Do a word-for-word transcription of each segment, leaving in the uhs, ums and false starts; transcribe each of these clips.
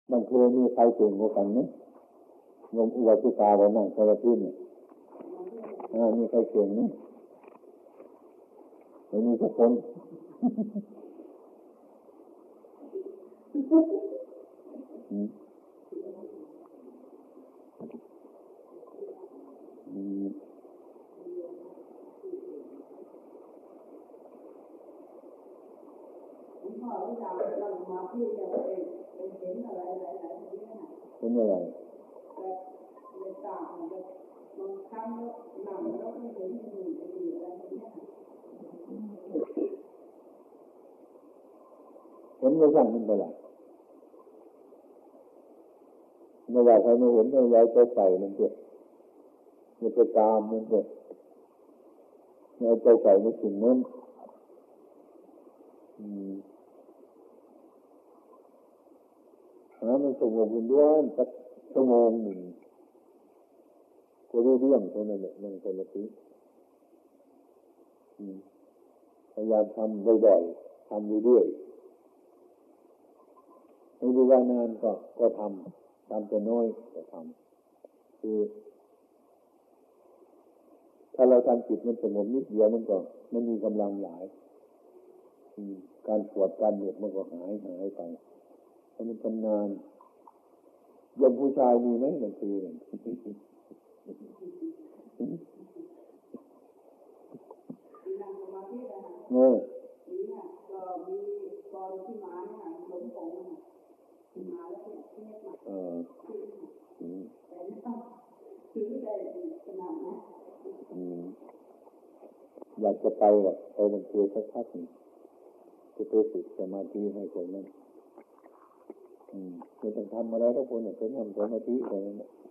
บางทีมีใครเก่งกว่ากันไหมโยมอุบาสิกาเรานั่งสมาธิเนี่ยมีใครเก่งไหมไม่มีสักคนอืมอืมพ่อวิจารณ์เรามาพี่จะเป็นเป็นเห็นอะไรหลายๆอย่างนี้นะเป็นอะไรแบบในตามันจะบางครั้งหนังแล้วไม่เห็นมันอยู่ในดีอะไรอย่างนี้เห็นไม่ใช่มันเป็นอะไรไม่อยากให้ไม่เห็นไม่อยากจะใส่มันเถอะมันจะตามมันเถอะไม่อยากจะใส่ในสิ่งนั้นหามันสงบอยู่ด้วยสักชั่วโมงหนึ่งก็รู้เรื่องเท่านั้นแหละนั่งสมาธิพยายามทำบ่อยๆทำเรื่อยๆไม่รู้ว่านานก็ก็ทำทำแต่น้อยก็ทำคือถ้าเราทำจิตมันสงบนิดเดียวมันก็มันมีกำลังหลายการปวดการเหน็บมันก็หายหายไปเพราะมันทำนานยมผู้ชายมีไหมบางทีเนี่ยเออนี่ค่ะก็มีตอนที่มาเนี่ยหลงผมอ่ะที่มาแล้วเนี่ยที่เนี่ยมาเออแต่ไม่ต้องซื้อได้ขนาดนั้นอยากจะไปแบบไปมันเกิดสักพักหนึ่งจะไปฝึกสมาธิให้คนนั้นไม่ต้องทำอะไรทุกคนเนี่ยเป็นทำสมาธิอะไรนั่นแหละ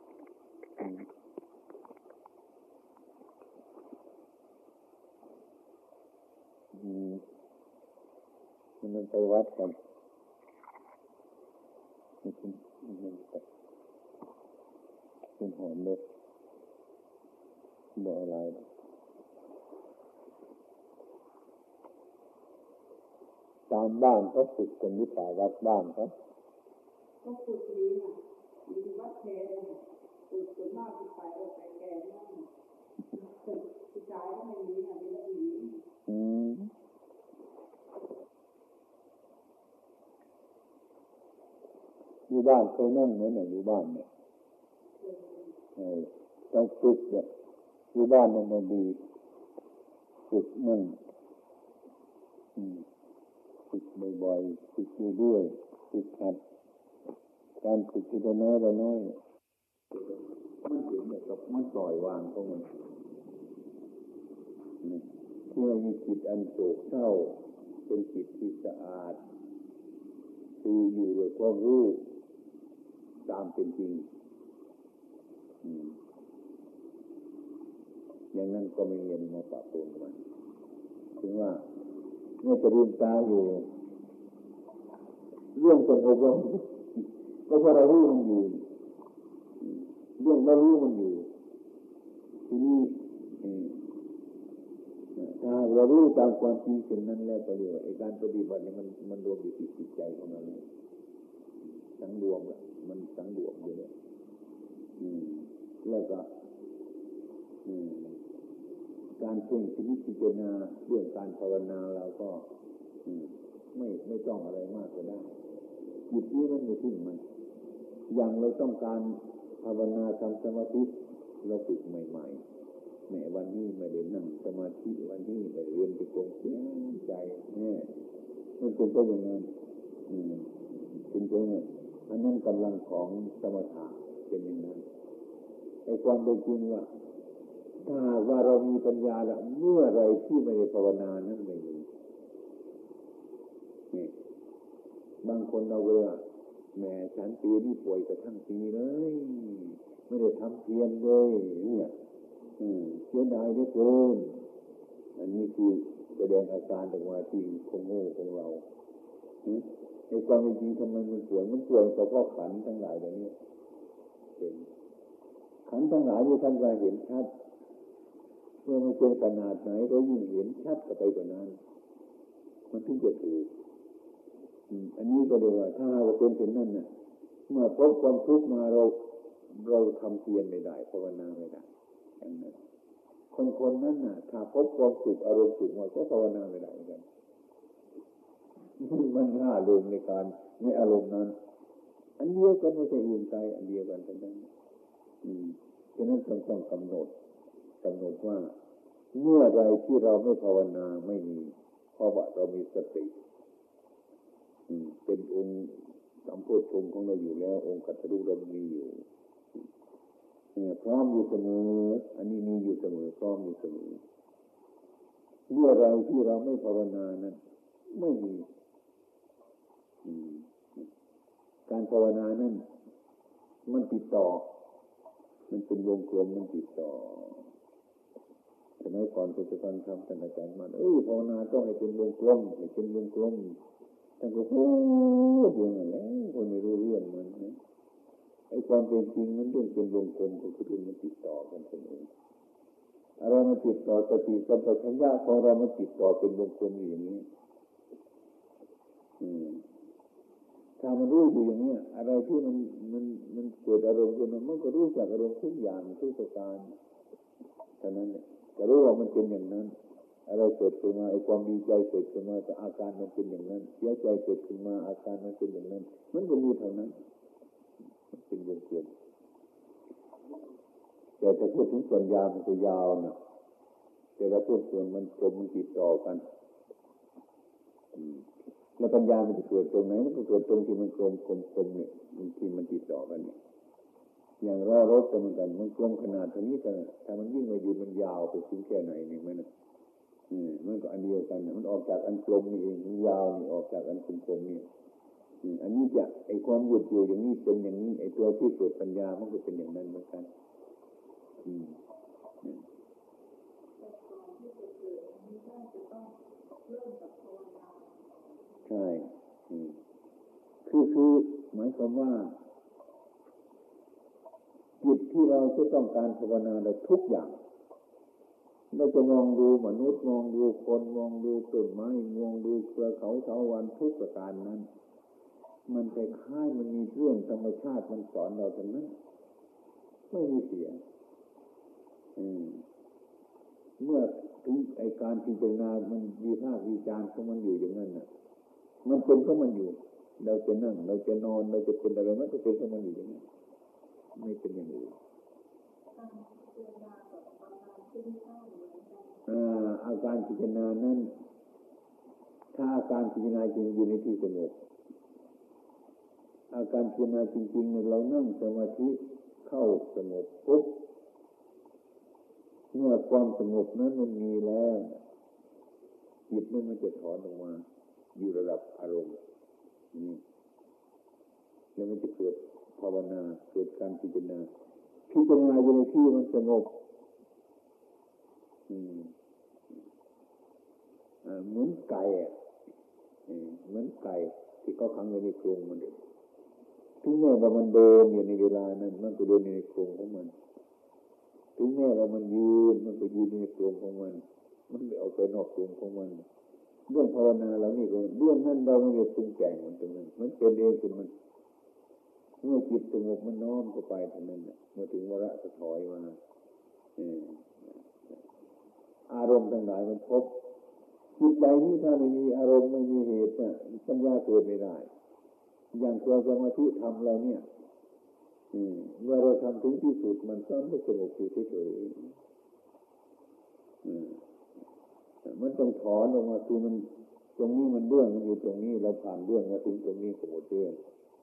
มันไปวัดกันมันมันเป็นหอมเลยบอกอะไรตามบ้านเขาฝึกกันหรือเปล่าวัดบ้านเขาก็ฝึกดีนะมีวัดแทนฝึกส่วนมากที่ไปก็ไปแก่นั่นฝึกผู้ชายก็ไม่มีนะมีแต่ผู้หญิงอืมอยู่บ้านเคยนั่งเหมือนอย่างอยู่บ้านเนี่ยเออต้องฝึกเนี่ยอยู่บ้านมันมันดีฝึกนั่งฝึกบ่อยๆฝึกเรื่อยๆฝึกหัดการฝึกทีละน้อยละน้อยมันเห็นแบบมันปล่อยวางของมันนี่ที่ไม่มีจิตอันโศกเศร้าเป็นจิตที่สะอาดคืออยู่โดยความรู้ตามเป็นจริงอย่างนั้นก็ไม่เห็นมาปะปนมันถึงว่าเมื่อจะลืมตาอยู่เรื่องสงบเราก็เพราะเรารู้มันอยู่เรื่องเรารู้มันอยู่ทีนี้ถ้าเรารู้ตามความจริงเช่นนั้นแล้วก็เรียกว่าไอ้การปฏิบัติเนี่ยมันมันรวมอยู่ที่จิตใจของเราเนี่ยสังรวมละมันสังรวมอยู่เนี่ยแล้วก็การเพ่งพิจารณาเรื่องการภาวนาเราก็ไม่ไม่ต้องอะไรมากก็ได้จิตนี้มันไม่ทิ้งมันอย่างเราต้องการภาวนาทำสมาธิเราฝึกใหม่ๆแม้วันนี้ไม่ได้นั่งสมาธิวันนี้ไม่เรียนไปกงเสียใจเนี่ยมันเป็นก็อย่างนั้นเป็นก็อย่างนั้นอันนั้นกำลังของสมถะเป็นอย่างนั้นไอ้ความเป็นจริงว่าถ้าว่าเรามีปัญญาแล้วเมื่อไรที่ไม่ได้ภาวนานั้นไม่มีนี่บางคนเราเลยว่าแม่ฉันปีนี้ป่วยกระทั่งปีเลยไม่ได้ทำเพียรเลยเนี่ยเสียดายเหลือเกินอันนี้คือแสดงอาการออกมาที่คงโง่ของเราในความเป็นจริงทำไมมันป่วยมันป่วยเฉพาะขันทั้งหลายแบบนี้เป็นขันทั้งหลายที่ท่านก็เห็นชัดเมื่อมันเป็นขนาดไหนก็ยิ่งเห็นชัดเข้าไปกว่านั้นมันถึงจะถูกอันนี้ก็เรียกว่าถ้าเราเป็นเช่นนั้นน่ะเมื่อพบความทุกข์มาเราเราทำเพียรไม่ได้ภาวนาไม่ได้อย่างนั้นคนคนนั้นน่ะถ้าพบความสุขอารมณ์สุขมาก็ภาวนาไม่ได้เหมือนกันมันห้าลมในการในอารมณ์นั้นอันเดียวกันไม่ใช่อื่นไกลอันเดียวกันทั้งนั้นอืมฉะนั้นต้องต้องกำหนดกำหนดว่าเมื่อไรที่เราไม่ภาวนาไม่มีเพราะว่าเรามีสติอืมเป็นองค์สัมโพชฌงค์ของเราอยู่แล้วองค์กัตถรูปเรามีอยู่เนี่ยพร้อมอยู่เสมออันนี้มีอยู่เสมอพร้อมอยู่เสมอเมื่อไรที่เราไม่ภาวนานั้นไม่มีการภาวนานั้นมันติดต่อมันเป็นวงกลมมันติดต่อสมัยก่อนผมจะฟังธรรมท่านอาจารย์มันเออภาวนาต้องให้เป็นวงกลมให้เป็นวงกลมท่านก็พูดอยู่นั่นแหละคนไม่รู้เรื่องมันนะไอ้ความเป็นจริงมันเรื่องเป็นวงกลมก็คือเรื่องมันติดต่อกันเสมออะไรมันติดต่อสติสัมปชัญญะของเรามันติดต่อเป็นวงกลมอย่างนี้ถ้ามันรู้อยู่อย่างนี้อะไรที่มันมันมันเกิดอารมณ์ขึ้นมามันก็รู้จากอารมณ์ทุกอย่างทุกประการเท่านั้นเนี่ยจะรู้ว่ามันเป็นอย่างนั้นอะไรเกิดขึ้นมาไอ้ความดีใจเกิดขึ้นมาแต่อาการมันเป็นอย่างนั้นเสียใจเกิดขึ้นมาอาการมันเป็นอย่างนั้นมันก็มีเท่านั้นมันเป็นวงกลมแต่ถ้าพูดถึงส่วนยาวมันก็ยาวนะแต่ละพูดส่วนมันกลมมันติดต่อกันแล้วปัญญามันจะเกิดตรงไหนมันก็เกิดตรงที่มันกลมกลมกลมเนี่ยที่มันติดต่อกันเนี่ยอย่างล้อรถก็เหมือนกันมันกลมขนาดเท่านี้กันถ้ามันวิ่งมาอยู่มันยาวไปถึงแค่ไหนนี่มันอืมมันก็อันเดียวกันมันออกจากอันกลมนี่เองมันยาวนี่ออกจากอันกลมกลมนี่อันนี้จะไอ้ความหยุดอยู่อย่างนี้เป็นอย่างนี้ไอ้ตัวที่เกิดปัญญามันก็เป็นอย่างนั้นเหมือนกันอืมใช่คือคือหมายความว่าจิตที่เราจะต้องการภาวนาเราทุกอย่างเราจะมองดูมนุษย์มองดูคนมองดูต้นไม้มองดูเครือเขาเถาวัลย์ทุกประการนั้นมันคล้ายๆมันมีเรื่องธรรมชาติมันสอนเราทั้งนั้นไม่มีเสียเมื่อถึงไอการพิจารณามันวิพากษ์วิจารณ์ของมันอยู่อย่างนั้นน่ะมันเป็นของมันอยู่เราจะนั่งเราจะนอนเราจะเป็นอะไรมันก็เป็นของมันอยู่อย่างนั้นไม่เป็นอย่างอื่นอาการพิจารณานั้นถ้าอาการพิจารณาจริงอยู่ในที่สงบอาการพิจารณาจริงๆเรานั่งสมาธิเข้าสงบปุ๊บเมื่อความสงบนั้นมันมีแล้วจิตนั้นมันจะถอนออกมาอยู่ระดับอารมณ์นี่แล้วมันจะเกิดภาวนาเกิดการพิจารณาพิจารณาอยู่ในที่มันสงบอืมอ่าเหมือนไก่อ่ะเหมือนไก่ที่เขาขังไว้ในกรงมันถึงแม้ว่ามันเดินอยู่ในเวลานั้นมันก็เดินในกรงของมันถึงแม้ว่ามันยืนมันก็ยืนในกรงของมันมันไม่ออกไปนอกกรงของมันเรื่องภาวนาเรานี่ก็เรื่องนั้นเราไม่ได้ปรุงแต่งมันตรงนั้นมันเป็นเองคือมันเมื่อจิตสงบมันน้อมเข้าไปเท่านั้นน่ะเมื่อถึงวาระจะถอยมาอารมณ์ทั้งหลายมันพบจิตใจนี้ถ้าไม่มีอารมณ์ไม่มีเหตุน่ะปัญญาเกิดไม่ได้อย่างตัวสมาธิทำเราเนี่ยเมื่อเราทำถึงที่สุดมันก็ไม่สงบอยู่เฉยๆมันต้องถอนออกมาคือมันตรงนี้มันเรื่องมันอยู่ตรงนี้เราผ่านเรื่องมาถึงตรงนี้ก็หมดเรื่อง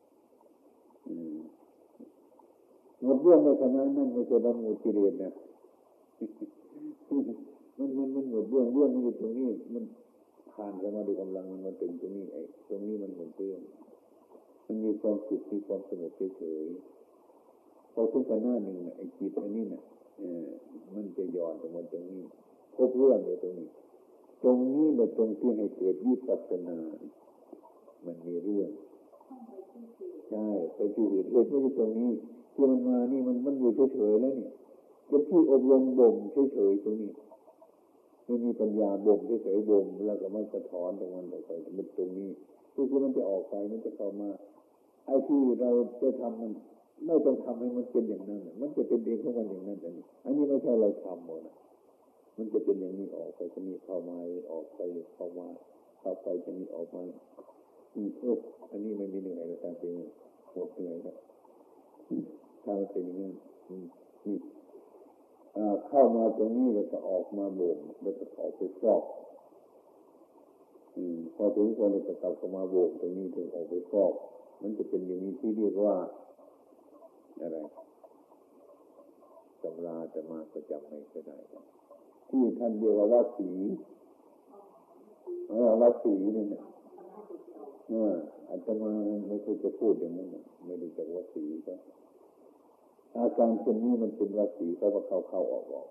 หมดเรื่องในขณะนั้นไม่ใช่เราหมดกิเลสนะมันมันมันหมดเรื่องเรื่องมันอยู่ตรงนี้มันผ่านกันมาด้วยกำลังมันมาถึงตรงนี้ไอ้ตรงนี้มันหมดเรื่องมันมีความสุขมีความสงบเฉยๆพอถึงขณะหนึ่งไอ้จิตอันนี้น่ะเออมันจะย้อนออกมาตรงนี้ครบเรื่องเลยตรงนี้ตรงนี้แหละตรงที่ให้เกิดวิปัสสนามันมีเรื่องใช่ไปที่เหตุเหตุไม่ใช่ตรงนี้ที่มันมานี่มันมันอยู่เฉยๆแล้วเนี่ยเป็นที่อบรมบ่มเฉยๆตรงนี้ไม่มีปัญญาบ่มเฉยๆบ่มแล้วก็มันสะท้อนตรงมันออกไปมันตรงนี้คือคือมันจะออกไปมันจะเข้ามาไอ้ที่เราจะทำมันไม่ต้องทำให้มันเป็นอย่างนั้นมันจะเป็นเองของมันอย่างนั้นอันนี้อันนี้ไม่ใช่เราทำหมดนะมันจะเป็นอย่างนี้ออกไปจะมีเข้ามาออกไปเข้ามาเข้าไปจะมีออกมาอืมโอ้อันนี้ไม่มีเหนื่อยเลยการเป็นหมดเหนื่อยครับถ้ามันเป็นอย่างนั้นอืมนี่เข้ามาตรงนี้แล้วก็ออกมาบ่มแล้วก็ออกไปฟอกอืมพอถึงคนจะกลับเข้ามาบ่มตรงนี้ถึงออกไปฟอกมันจะเป็นอย่างนี้ที่เรียกว่าอะไรตำราจะมาก็จำไม่ได้ที่ท่านเรียกว่าวัดสีเออวัดสีนั่นน่ะเอออาตมาไม่เคยจะพูดอย่างนั้นนะไม่รู้จักวัดสีก็อาการเช่นนี้มันเป็นวัดสีก็ว่าเข้าเข้าออกออก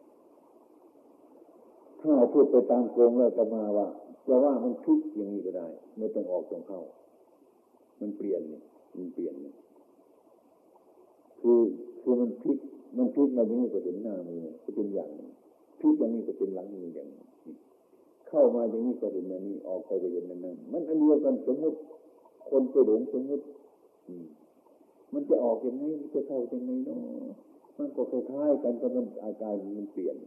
ถ้าพูดไปตามโครงแล้วอาตมาว่าจะว่ามันพลิกอย่างนี้ก็ได้ไม่ต้องออกตรงเข้ามันเปลี่ยนนี่มันเปลี่ยนนี่คือคือมันพลิกมันพลิกมาอย่างนี้ก็เห็นหน้ามือก็เป็นอย่างนึงพลิกอย่างนี้ก็เป็นหลังมืออย่างนึงเข้ามาอย่างนี้ก็เห็นอย่างนี้ออกไปก็เห็นนั่นมันอันเดียวกันสมมติคนไปหลงสมมติมันจะออกยังไงมันจะเข้ายังไงเนาะมันก็คล้ายๆกันแต่มันอาการมันเปลี่ยน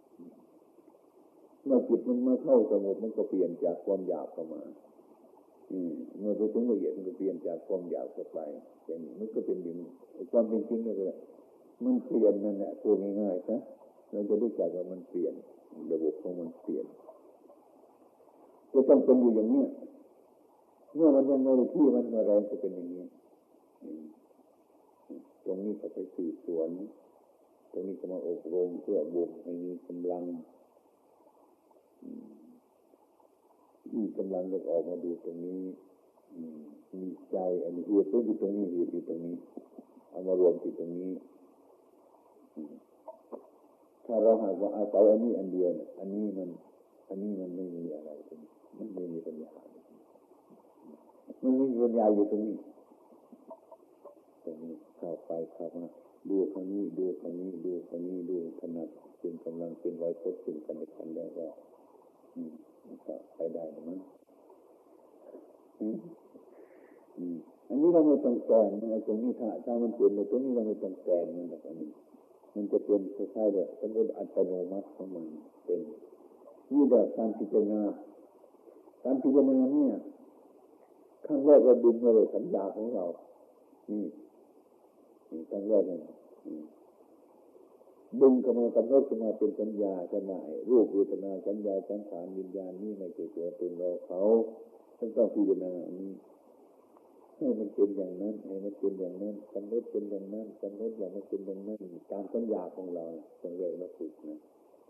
เมื่อจิตมันมาเข้าสงบมันก็เปลี่ยนจากความหยาบเข้ามาเมื่อไปถึงละเอียดมันก็เปลี่ยนจากความหยาบเข้าไปอย่างนี้มันก็เป็นอย่างนี้ความเป็นจริงนั่นแหละมันเปลี่ยนนั่นแหละพูดง่ายๆนะเราจะรู้จักว่ามันเปลี่ยนระบบของมันเปลี่ยนจะต้องเป็นอยู่อย่างนี้เมื่อมันยังไม่ได้ที่มันมาแรงก็เป็นอย่างนี้ตรงนี้เขาไปสืบสวนตรงนี้เขามาอบรมเพื่อบ่มให้มีกำลังมีกำลังก็ออกมาดูตรงนี้มีใจอันนี้เหตุอยู่ตรงนี้เหตุอยู่ตรงนี้เอามารวมที่ตรงนี้ถ้าเราหากว่าอาศัยอันนี้อันเดียวเนี่ยอันนี้มันอันนี้มันไม่มีอะไรตรงนี้มันไม่มีปัญญามันไม่มีปัญญาอยู่ตรงนี้ตรงนี้เข้าไปเข้ามาดูครั้งนี้ดูครั้งนี้ดูครั้งนี้ดูถนัดเป็นกำลังเป็นไว้พบเป็นกันในขันแล้วก็อืมก็ไปได้หรือมั้งอืมอืมอันนี้เราไม่ต้องแกงนะตรงนี้ถ้าถ้ามันเปลี่ยนในตรงนี้เราไม่ต้องแกงมันแบบนี้มันจะเป็นคล้ายๆแบบสมมติอัตโนมัติของมันเป็นนี่แบบการพิจารณาการพิจารณาเนี่ยครั้งแรกเราดึงมาเลยสัญญาของเรานี่นี่ครั้งแรกเนี่ยดึงเข้ามากำหนดเข้ามาเป็นสัญญาขณะรูปเวทนาสัญญาสังขารวิญญาณนี่ไม่ใช่ตัวตนเราเขาต้องต้องพิจารณาอันนี้ให้มันเป็นอย่างนั้นให้มันเป็นอย่างนั้นกำหนดเป็นอย่างนั้นกำหนดอย่างมันเป็นอย่างนั้นตามสัญญาของเราครั้งแรกเราฝึกนะ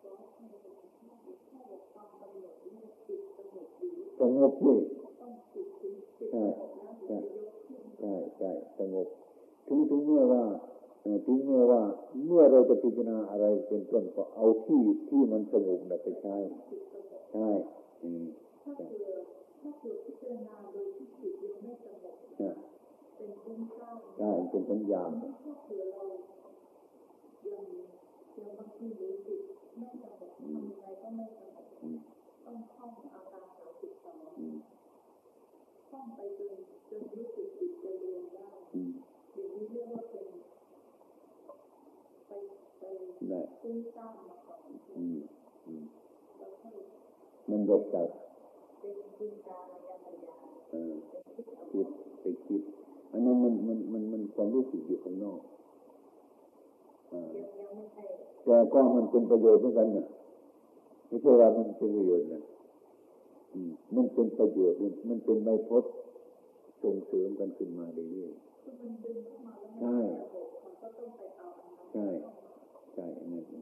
สงบนี่ใช่ใช่ใช่ใช่สงบถึงถึงเมื่อว่าถึงเมื่อว่าเมื่อเราจะพิจารณาอะไรเป็นต้นก็เอาที่ที่มันสงบน่ะไปใช้ใช่อืมถ้าเกิดถ้าเกิดพิจารณาโดยที่จิตยังไม่สงบเป็นฟุ้งซ่านใช่เป็นสัญญาณถ้าเกิดเรายังยังบางทีรู้จิตไม่สงบทำยังไงก็ไม่สงบต้องท่องอาการสามสิบสองท่องไปจนจนรู้สึกจิตจะเรียนได้อย่างนี้เรียกว่าเป็นไปไปฟุ้งซ่านมาก่อนมันหลบจากเป็นจินตนาการคิดไปคิดอันนั้นมันมันมันมันความรู้สึกอยู่ข้างนอกแต่ก็มันเป็นประโยชน์เหมือนกันนะไม่ใช่ว่ามันเป็นประโยชน์นะมันเป็นประโยชน์มันเป็นใบพจน์ส่งเสริมกันขึ้นมาเรื่อยๆใช่ใช่ใช่นั่นเอง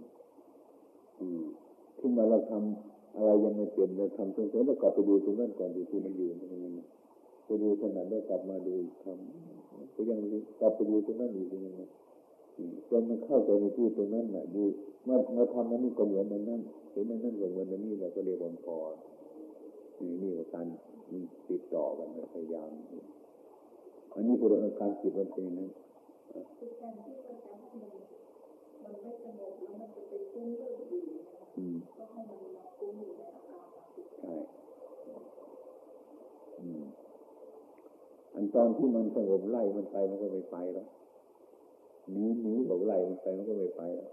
ขึ้นมาเราทำอะไรยังไม่เปลี่ยนเราทำตรงๆแล้วกลับไปดูตรงนั้นก่อนดูที่มันอยู่ตรงนั้นไปดูขนาดแล้วกลับมาดูทำก็ยังกลับไปดูตรงนั้นอยู่ตรงนั้นจนมันเข้าใจในที่ตรงนั้นน่ะดูเมื่อเมื่อทำนั้นนี่ก็เหมือนนั้นนั่นเห็นนั้นนั่นก็เหมือนนั้นนี่เราก็เรียกว่าพอนี่นี่ว่าการติดต่อกันพยายามอันนี้คือการจิตมันเป็นนั้นคือการที่ว่าการที่มันมันไม่สงบแล้วมันจะไปฟุ้งเรื่องอื่นก็ให้มันมาฟุ้งอยู่ในอาการใช่อันตอนที่มันสงบไล่มันไปมันก็ไม่ไปแล้วหนีหนีบอกไล่มันไปมันก็ไม่ไปแล้ว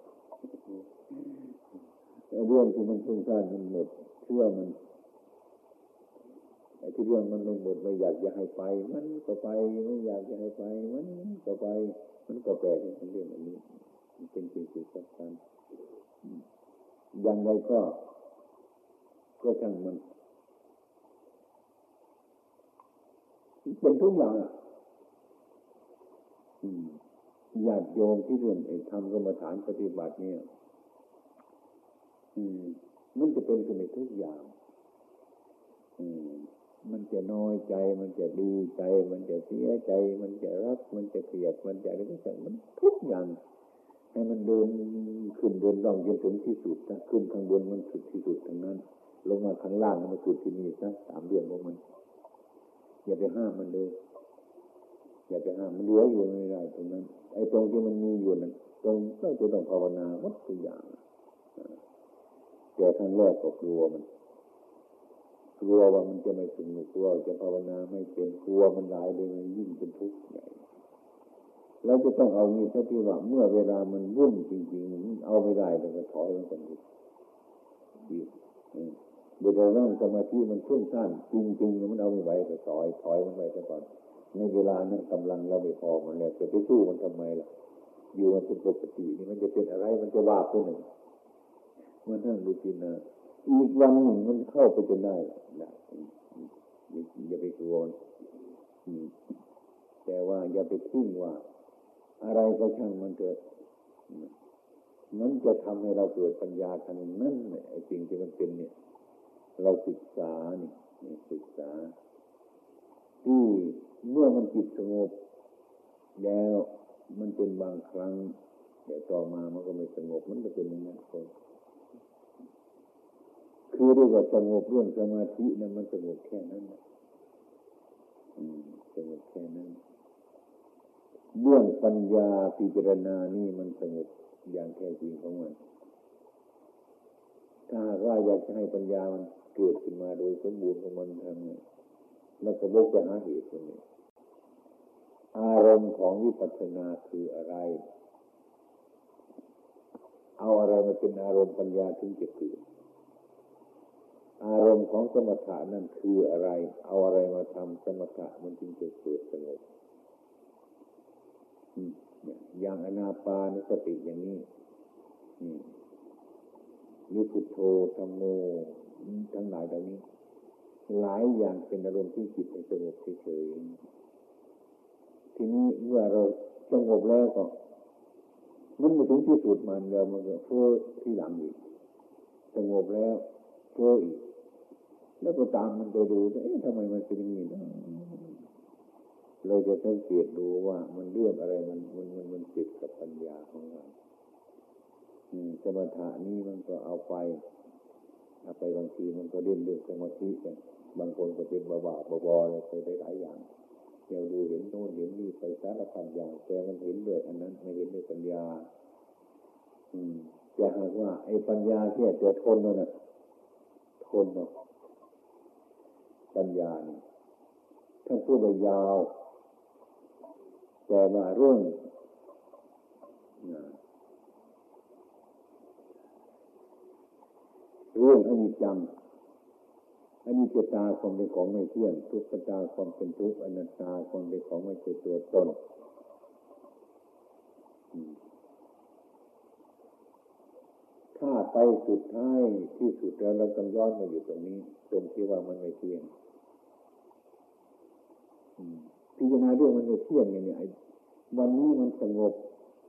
เรื่องที่มันฟุ้งซ่านมันหมดเชื่อมันไอ้ที่เรื่องมันไม่หมดไม่อยากจะให้ไปมันก็ไปไม่อยากจะให้ไปมันก็ไปมันก็แปลกในเรื่องอันนี้มันเป็นสิ่งที่สำคัญอย่างไรก็ก็ช่างมันเป็นทุกอย่างอ่ะญาติโยมที่เรื่องไอ้ทำกรรมฐานปฏิบัติเนี่ยมันจะเป็นขึ้นในทุกอย่างมันจะน้อยใจมันจะดีใจมันจะเสียใจมันจะรักมันจะเกลียดมันจะอะไรก็ช่างมันทุกอย่างให้มันเดินขึ้นเดินล่องจนถึงที่สุดนะขึ้นข้างบนมันสุดที่สุดทั้งนั้นลงมาข้างล่างมันสุดที่นี่นะสามเรื่องของมันอย่าไปห้ามมันเลยอย่าไปห้ามมันเหลืออยู่ไม่ได้ตรงนั้นไอ้ตรงที่มันมีอยู่นั้นตรงก็จะต้องภาวนาหมดทุกอย่างแต่ครั้งแรกก็กลัวมันกลัวว่ามันจะไม่สนุกกลัวจะภาวนาไม่เป็นกลัวมันหลายเลยมันยิ่งเป็นทุกข์ใหญ่เราจะต้องเอามีสติว่าเมื่อเวลามันวุ่นจริงๆเอาไม่ได้เราก็ถอยมันก่อนดิเวลานั่งสมาธิมันฟุ้งซ่านจริงๆมันเอาไม่ไหวก็ถอยถอยมันไปซะก่อนในเวลานั้นกำลังเราไม่พอมันแล้วจะไปสู้มันทำไมล่ะอยู่มันเป็นปกตินี่มันจะเป็นอะไรมันจะว่าขึ้นหนึ่งมันนั่งดูกินนะอีกวันหนึ่งมันเข้าไปจนได้นะอย่าไปกลัวแต่ว่าอย่าไปทิ้งว่าอะไรก็ช่างมันเกิดมันจะทำให้เราเกิดปัญญาทางนั้นไอ้สิ่งที่มันเป็นเนี่ยเราศึกษานี่ศึกษาที่เมื่อมันจิตสงบแล้วมันเป็นบางครั้งแต่ต่อมามันก็ไม่สงบมันจะเป็นอย่างนั้นคนคือเรียกว่าสงบเรื่องสมาธินั้นมันสงบแค่นั้นสงบแค่นั้นเรื่องปัญญาพิจารณานี่มันสงบอย่างแท้จริงของมันถ้าว่าอยากจะให้ปัญญามันเกิดขึ้นมาโดยสมบูรณ์ของมันทำไงแล้วก็วกไปหาเหตุนี้อารมณ์ของวิปัสสนาคืออะไรเอาอะไรมาเป็นอารมณ์ปัญญาถึงจะเกิดอารมณ์ของสมถะนั่นคืออะไรเอาอะไรมาทำสมถะมันจึงจะเกิดสงบอย่างอานาปานสติอย่างนี้หรือพุทโธธัมโมทั้งหลายเหล่านี้หลายอย่างเป็นอารมณ์ที่จิตให้สงบเฉยๆทีนี้เมื่อเราสงบแล้วก็มันไม่ถึงที่สุดมันแล้วมันก็เฟ้อที่หลังอีกสงบแล้วเฟ้ออีกแล้วก็ตามมันไปดูเอ๊ะทำไมมันเป็นอย่างนี้นะเราจะสังเกตดูว่ามันเรื่องอะไรมันมันมันมันติดกับปัญญาของเราสมถะนี้มันก็เอาไปเอาไปบางทีมันก็เล่นเรื่องสมาธิกันบางคนก็เป็นบ้าๆบอๆเลยไปได้หลายอย่างเดี๋ยวดูเห็นโน่นเห็นนี่ไปสารพัดอย่างแต่มันเห็นด้วยอันนั้นไม่เห็นด้วยปัญญาแต่หากว่าไอ้ปัญญาที่จะทนนั่นน่ะทนเนาะปัญญานี่ท่านพูดไปยาวแต่ว่าเรื่องเรื่องอนิจจังอนิจจตาความเป็นของไม่เที่ยงทุกขตาความเป็นทุกข์อนัตตาความเป็นของไม่ใช่ตัวตนถ้าไปสุดท้ายที่สุดแล้วเราต้องย้อนมาอยู่ตรงนี้ตรงที่ว่ามันไม่เที่ยงพิจารณาเรื่องมันไม่เที่ยงเนี่ยวันนี้มันสงบ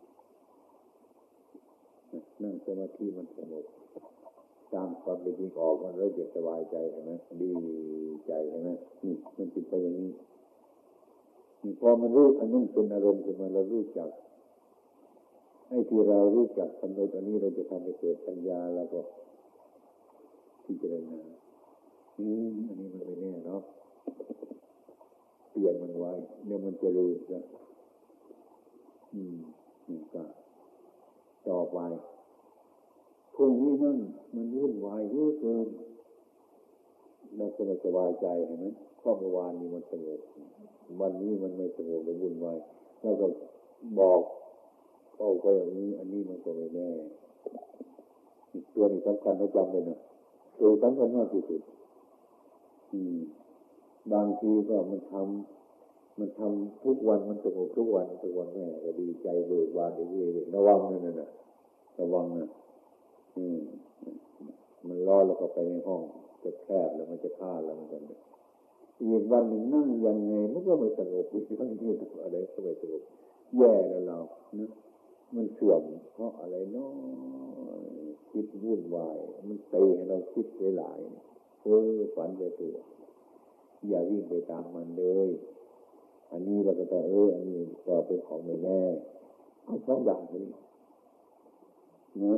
นั่งสมาธิมันสงบตามความเป็นจริงออกมันแล้วจะสบายใจใช่ไหมดีใจใช่ไหมนี่มันเป็นไปอย่างนี้พอมันรู้อันนั้นเป็นอารมณ์ขึ้นมาเรารู้จักไอ้ที่เรารู้จักกำหนดอันนี้เราจะทำให้เกิดปัญญาแล้วก็พิจารณาอืมอันนี้มันไม่แน่เนาะเปลี่ยนมันไว้เดี๋ยวมันจะรู้จะอืมนี่ก็ต่อไปพวกนี้นั่นมันวุ่นวายเยอะเกินเราก็ไม่สบายใจเห็นไหมเพราะเมื่อวานนี้มันสงบวันนี้มันไม่สงบเลยวุ่นวายแล้วก็บอกเข้าไปอย่างนี้อันนี้มันก็ไม่แน่ตัวนี้สำคัญต้องจำเลยนะตัวสำคัญมากที่สุดบางทีก็มันทำมันทำทุกวันมันสงบทุกวันทุกวันแม่ก็ดีใจเบิกบานเรื่อยๆระวังนั่นน่ะระวังนะอืมมันร้อนแล้วก็ไปในห้องจะแคบแล้วมันจะฆ่าแล้วมันกันอีกวันหนึ่งนั่งยังไงมันก็ไม่สงบอีกทั้งที่อะไรก็ไม่สงบแย่แล้วเรานะมันเสื่อมเพราะอะไรเนาะคิดวุ่นวายมันเตะให้เราคิดหลายๆเพ้อฝันไปตัวอย่าวิ่งไปตามมันเลยอันนี้เราก็จะเอออันนี้ก็เป็นของไม่แน่เอาสองอย่างนี้นะ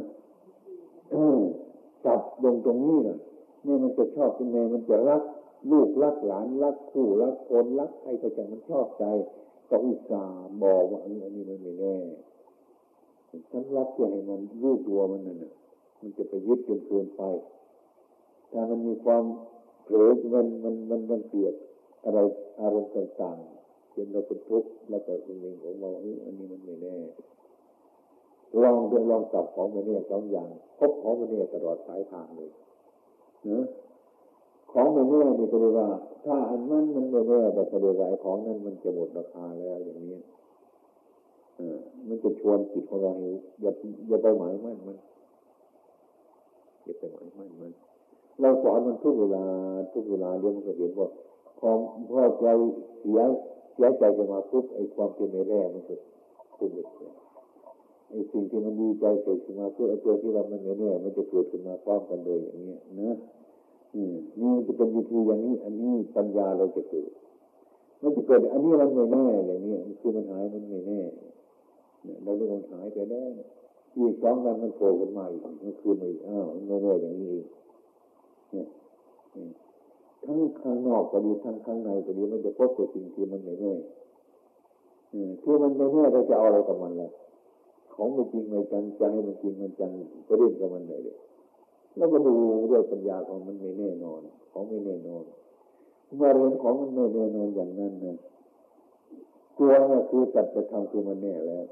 จับลงตรงนี้นะเนี่ยมันจะชอบยังไงมันจะรักลูกรักหลานรักคู่รักคนรักใครก็จะมันชอบใจก็อุตส่าห์บอกว่าอันนี้มันไม่แน่ฉันรักจะให้มันรู้ตัวมันนั่นน่ะมันจะไปยึดจนเกินไปถ้ามันมีความเผลอมันมันมันมันเปลี่ยนอะไรอารมณ์ต่างๆจนเราเป็นทุกข์แล้วก็เองของเราอันนี้มันไม่แน่ลองดูลองจับของไม่แน่สองอย่างพบของไม่แน่ตลอดสายทางเลยนะของไม่แน่นี่ก็เรียกว่าถ้าอันนั้นมันไม่แน่แต่เรียกว่าของนั้นมันจะหมดราคาแล้วอย่างนี้เออมันจะชวนจิตของเราอย่าอย่าไปหมายมั่นมันอย่าไปหมายมั่นมันเราสอนมันทุกเวลาทุกเวลาเรื่องมันก็เห็นว่าความพอใจเสียเสียใจจะมาปุ๊บไอ้ความเป็นไม่แน่มันก็คุ้มเลยไอ้สิ่งที่มันดีใจเกิดขึ้นมาเพื่อไอ้ตัวที่เรามันไม่แน่มันจะเกิดขึ้นมาพร้อมกันเลยอย่างเงี้ยนะอืมนี่จะเป็นวิธีอย่างนี้อันนี้ปัญญาเราจะเกิดมันจะเกิดอันนี้มันไม่แน่อย่างนี้มันคือมันหายมันไม่แน่เนี่ยเราเรื่องมันหายไปแน่อีกสองวันมันโผล่ขึ้นมาอีกมันคือไม่อ้าวไม่แน่อย่างนี้เนี่ยทั้งข้างนอกก็ดีทั้งข้างในก็ดีมันจะพบแต่สิ่งที่มันไม่แน่ที่มันไม่แน่เราจะเอาอะไรกับมันล่ะของมันจริงไม่จังใจมันจริงมันจังจะเรียนกับมันไหนเลยแล้วก็ดูด้วยปัญญาของมันไม่แน่นอนของไม่แน่นอนเมื่อเรื่องของมันไม่แน่นอนอย่างนั้นนะตัวนี่คือจัดจะทำคือมันแน่แล้ว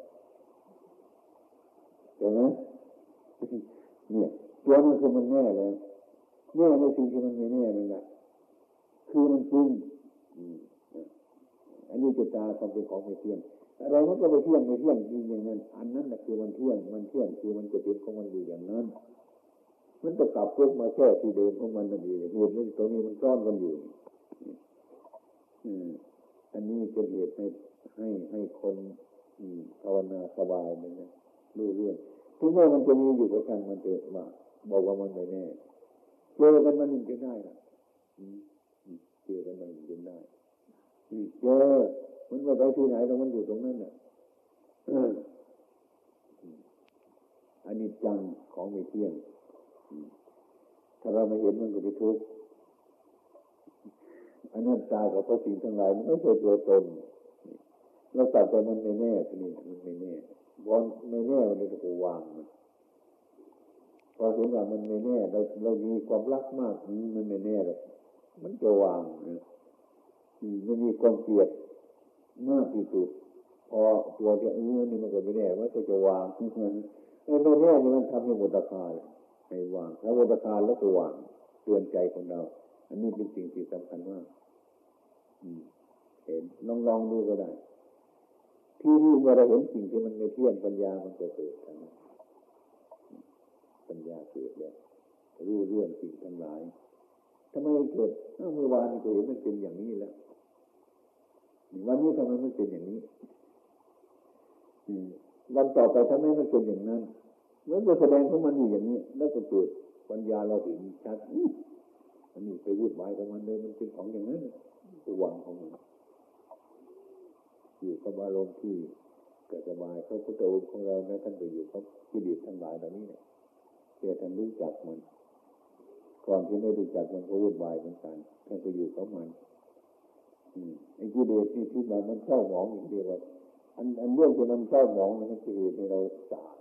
เห็นไหมเนี่ยตัวนี้คือมันแน่แล้วแน่ในสิ่งที่มันไม่แน่นั่นแหละคือมันจริงอันนี้จิตตาความเป็นของไม่เที่ยงอะไรมันก็ไม่เที่ยงไม่เที่ยงจริงอย่างนั้นอันนั้นแหละคือมันเที่ยงมันเที่ยงคือมันจะเป็นของมันอยู่อย่างนั้นมันจะกลับพวกมาแค่ที่เดิมของมันนั่นเองเหตุไม่ตรงนี้มันซ่อนกันอยู่อันนี้เป็นเหตุให้ให้ให้คนภาวนาสบายเลยนะรู้เรื่องถึงแม้มันจะมีอยู่กับท่านมันเถอะว่าบอกว่ามันไม่แน่เจอกันมันจะได้ล่ะเจอกันมันจะได้เจอมันไม่ไปที่ไหนแล้วมันอยู่ตรงนั้นน่ะอันนี้จังของไม่เที่ยงถ้าเราไม่เห็นมันก็ไปทุกข์อันนั้นตายกับเพราะสิ่งทั้งหลายมันไม่ใช่ตัวตนเราตัดไปมันไม่แน่ทีนี้มันไม่แน่พอไม่แน่มันเลยจะวางมันพอถึงว่ามันไม่แน่เราเรามีความรักมากมันไม่แน่หรอกมันจะวางนะมันมีความเกลียดมากที่สุดพอตัวที่เออนี่มันก็ไม่แน่ว่าก็จะวางไอ้ไม่แน่นี่มันทำให้หมดราคาเลยให้วางถ้าหมดราคาแล้วก็วางเตือนใจของเราอันนี้เป็นสิ่งที่สำคัญมากเห็นลองลองดูก็ได้ที่นี่เมื่อเราเห็นสิ่งที่มันไม่เที่ยงปัญญามันก็เกิดนะปัญญาเกิดแล้วรู้เรื่องสิ่งทั้งหลายทำไมเกิดเมื่อวานก็เห็นมันเป็นอย่างนี้แล้ววันนี้ทำไมมันเป็นอย่างนี้วันต่อไปทำไมมันเป็นอย่างนั้นแล้วก็แสดงของมันอยู่อย่างนี้แล้วก็เกิดปัญญาเราเห็นชัดอันนี้ไปวุ่นวายกับมันเลยมันเป็นของอย่างนั้นตัววางของมันอยู่กับอารมณ์ที่สบายเขาพุทธองค์ของเรานะท่านไปอยู่กับกิเลสทั้งหลายเหล่านี้เนี่ยแต่ท่านรู้จักมันก่อนที่ไม่รู้จักมันก็วุ่นวายเหมือนกันท่านไปอยู่กับมันไอ้กิเลสที่ที่มันมันเศร้าหมองอย่างเดียวว่าอันอันเรื่องที่มันเศร้าหมองมันคือเหตุให้เราสาบ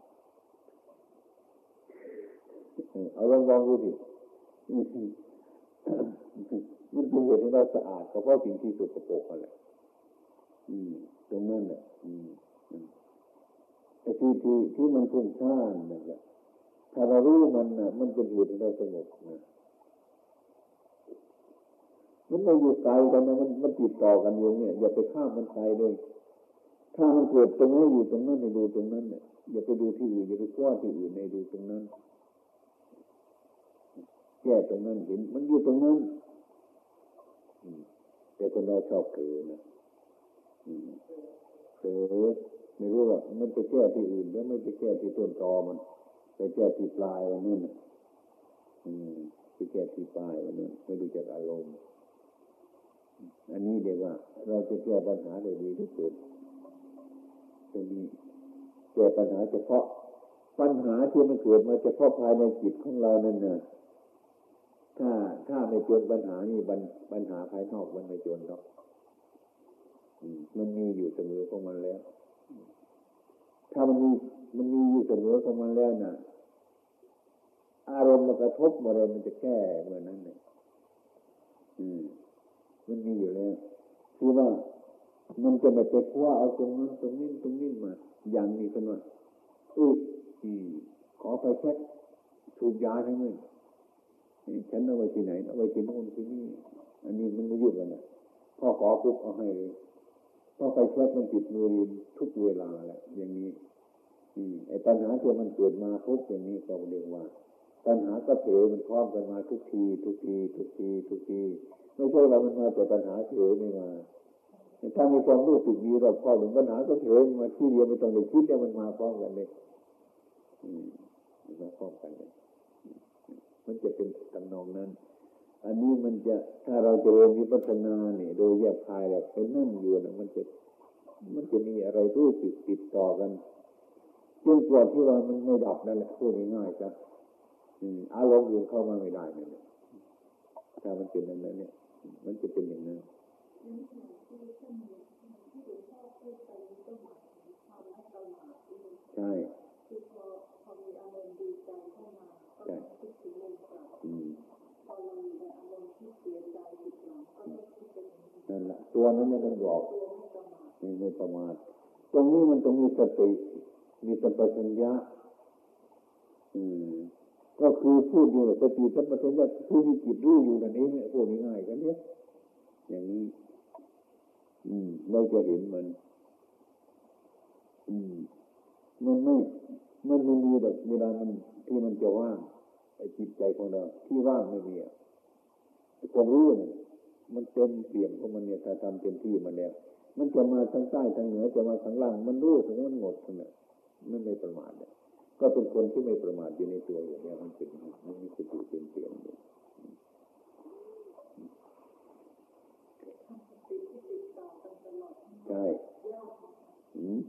เอาลองลองดูดิมันเป็นเหตุให้เราสะอาดก็เพราะสิ่งที่สกปรกนั่นแหละอืมตรงนั้นแหละอืมไอ้ที่ที่ที่มันฟุ้งซ่านนั่นแหละถ้าเรารู้มันน่ะมันเป็นเหตุให้เราสงบนะมันไม่อยู่ไกลกันนะมันมันติดต่อกันอยู่เนี่ยอย่าไปข้ามมันไปเลยถ้ามันเกิดตรงนี้อยู่ตรงนั้นให้ดูตรงนั้นเนี่ยอย่าไปดูที่อื่นอย่าไปกว้าที่อื่นในดูตรงนั้นแก้ตรงนั้นเห็นมันอยู่ตรงนั้นแต่คนเราชอบเผลอนะเผลอไม่รู้ว่ามันไปแก้ที่อื่นแล้วไม่ไปแก้ที่ต้นตอมันไปแก้ที่ปลายวันนู้นไปแก้ที่ปลายวันนู้นไม่ดูจากอารมณ์อันนี้เรียกว่าเราจะแก้ปัญหาได้ดีที่สุดตรงนี้แก้ปัญหาเฉพาะปัญหาที่มันเกิดมาเฉพาะภายในจิตของเรานั่นน่ะถ้าถ้าไม่จนปัญหานี่ปัญหาภายนอกมันไม่จนหรอกมันมีอยู่เสมอของมันแล้วถ้ามันมีมันมีอยู่เสมอของมันแล้วน่ะอารมณ์มันกระทบอะไรมันจะแก้เมื่อนั้นเนี่ยอืมมันมีอยู่แล้วคือว่ามันจะไม่ไปคว้าเอาตรงนั้นตรงนี้ตรงนี้มาอย่างนี้กันว่าอุ้ยขอไปแช็คถูกยาทั้งนั้นฉันเอาไว้ที่ไหนเอาไว้ที่โน่นที่นี่อันนี้มันไม่ยุ่งกันนะพ่อขอปุ๊บเอาให้เลยพ่อไปแช็คมันติดมือทุกเวลาแหละอย่างนี้ไอ้ปัญหาที่มันเกิดมาทุกอย่างนี้ก็เรียกว่าปัญหาก็เผยมันพร้อมกันมาทุกทีทุกทีทุกทีทุกทีไม่ใช่เรามันมาแต่ปัญหาเผยไม่มาถ้ามีความรู้สึกดีเราพอถึงปัญหาก็เผยมาที่เดียวไม่ต้องไปคิดแต่มันมาพร้อมกันเลยมาพร้อมกันเลยมันจะเป็นทำนองนั้นอันนี้มันจะถ้าเราจะเรียนวิปัสสนาเนี่ยโดยแยบคายแบบไปนั่งอยู่นะมันจะมันจะมีอะไรรู้สึกติดต่อกันจนกว่าที่ว่ามันไม่ดับนั่นแหละพูดง่ายๆจ้ะอารมณ์อื่นเข้ามาไม่ได้นั่นแหละถ้ามันเป็นอย่างนั้นเนี่ยมันจะเป็นอย่างนั้นใช่ใช่นั่นแหละตัวนั้นเนี่ยมันบอกไม่ประมาทตรงนี้มันต้องมีสติมีสัมปชัญญะอืมก็คือพูดอยู่สติสัมปชัญญะคือมีจิตรู้อยู่นั่นเองพูดง่ายๆกันเนี่ยอย่างนี้อืมเราจะเห็นมันอืมมันไม่มันไม่มีแบบเวลามันที่มันจะว่างไอ้จิตใจของเราที่ว่างไม่มีอ่ะความรู้เนี่ยมันเต็มเปี่ยมของมันเนี่ยถ้าทำเต็มที่มันแล้วมันจะมาทางใต้ทางเหนือจะมาทางล่างมันรู้ทั้งมันหมดทั้งนั้นมันไม่ประมาทเลยก็เป็นคนที่ไม่ประมาทอยู่ในตัวอย่างนี้มันเป็นมันมีสติเต็มเปี่ยมอยู่ใช่อืม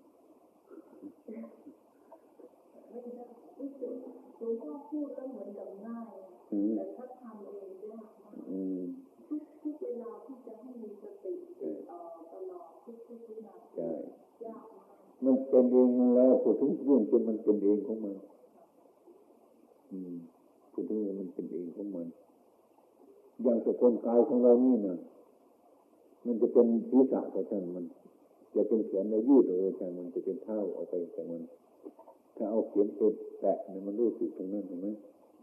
หลวงพ่อพูดแล้วเหมือนกับง่ายแต่ถ้าทำเองยากมากทุกทุกเวลาที่จะให้มีสติต่อตลอดทุกทุกวินาทียากมากมันเป็นเองมันแล้วพูดถึงเรื่องจนมันเป็นเองของมันอืมพูดถึงมันเป็นเองของมันอย่างสกุลกายของเรานี่นะมันจะเป็นศีรษะก็ช่างมันจะเป็นแขนในยืดออกไปช่างมันจะเป็นเท้าออกไปช่างมันถ้าเอาเข็มไปแตะเนี่ยมันรู้สึกตรงนั้นเห็นไหม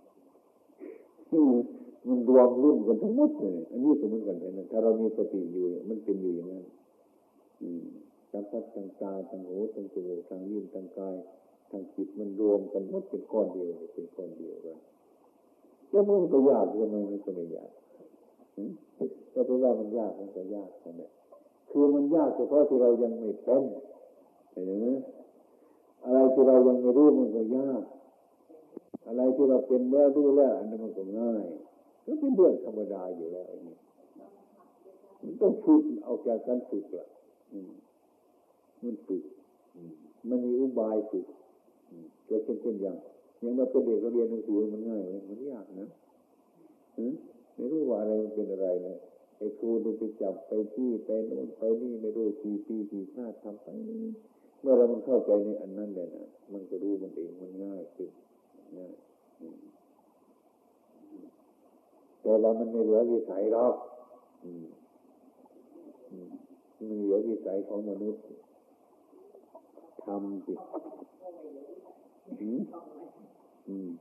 มันรวมรุ่นกันทั้งหมดเลยอันนี้สมมติกันนะถ้าเรามีสติอยู่มันเป็นอยู่อย่างนั้นสัมผัสทางตาทางหูทางจมูกทางลิ้นทางกายทางจิตมันรวมกันหมดเป็นก้อนเดียวเป็นก้อนเดียวกันแล้วมันก็ยากทำไมมันก็ไม่ยากก็เพราะว่ามันยากมันก็ยากนั่นแหละคือมันยากเฉพาะที่เรายังไม่เป็นเห็นไหมอะไรที่เรายังไม่รู้มันก็ยากอะไรที่เราเป็นแล้วรู้แล้วอันนั้นมันก็ง่ายก็เป็นเรื่องธรรมดาอยู่แล้วอันนี้มันต้องฝึกเอาจากการฝึกละมันฝึกมันมีอุบายฝึกก็เช่นเช่นอย่างอย่างเราเป็นเด็กเราเรียนหนังสือมันง่ายไหมมันยากนะไม่รู้ว่าอะไรมันเป็นอะไรเลยไอ้ครูไปจับไปที่ไปโน่นไปนี่ไม่รู้กี่ปีกี่ชาติทำไปเมื่อเรามันเข้าใจในอันนั้นเลยนะมันก็รู้มันเองมันง่ายขึ้นง่ายแต่เรามันไม่เหลือวิสัยหรอกอืมอืมมันเหลือวิสัยของมนุษย์ทำสิอืมอืม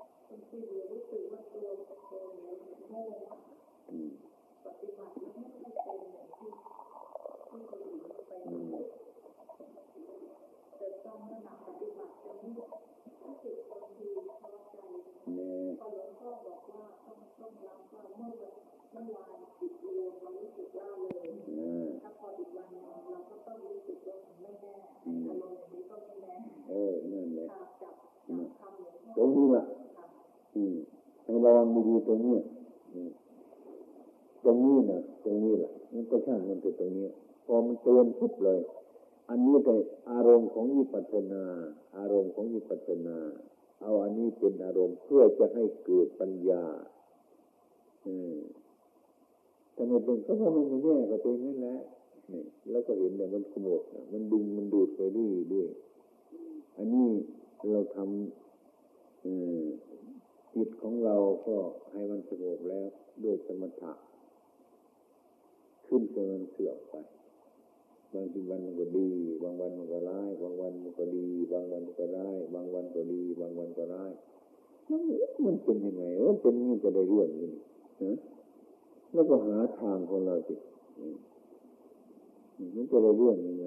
อืมปฏิบัติแล้วไม่ได้เป็นอย่างที่ที่คนอื่นเขาไปแต่ต้องระดับปฏิบัติจะไม่ถ้าเกิดบางทีท้อใจพอหลวงพ่อบอกว่าต้องต้องรับว่าเมื่อเมื่อวานจิตรวมเรารู้สึกว่าเลยถ้าพออีกวันเราก็ต้องรู้สึกว่าไม่แน่อารมณ์อย่างนี้ก็ไม่แน่เออนั่นแหละจับจับคำหลวงพ่อตรงนี้แหละอืมให้ระวังดีๆตรงนี้ตรงนี้นะตรงนี้แหละมันก็ช่างมันเป็นตรงนี้พอมันเตือนปุ๊บเลยอันนี้แต่อารมณ์ของวิปัสสนาอารมณ์ของวิปัสสนาเอาอันนี้เป็นอารมณ์เพื่อจะให้เกิดปัญญาอืมแต่ไม่เป็นก็เพราะมันไม่แน่ก็เป็นนั่นแหละนี่แล้วก็เห็นเนี่ยมันขโมยมันดึงมันดูดไปด้วยด้วยอันนี้เราทำอืมจิตของเราก็ให้มันสงบแล้วด้วยสมถะขึ้นจนมันเสื่อมไปบางทีวันมันก็ดีบางวันมันก็ร้ายบางวันมันก็ดีบางวันมันก็ร้ายบางวันก็ดีบางวันก็ร้ายมันเป็นยังไงเออเป็นนี่จะได้เรื่องนี้นะแล้วก็หาทางของเราสิมันจะได้เรื่องยังไง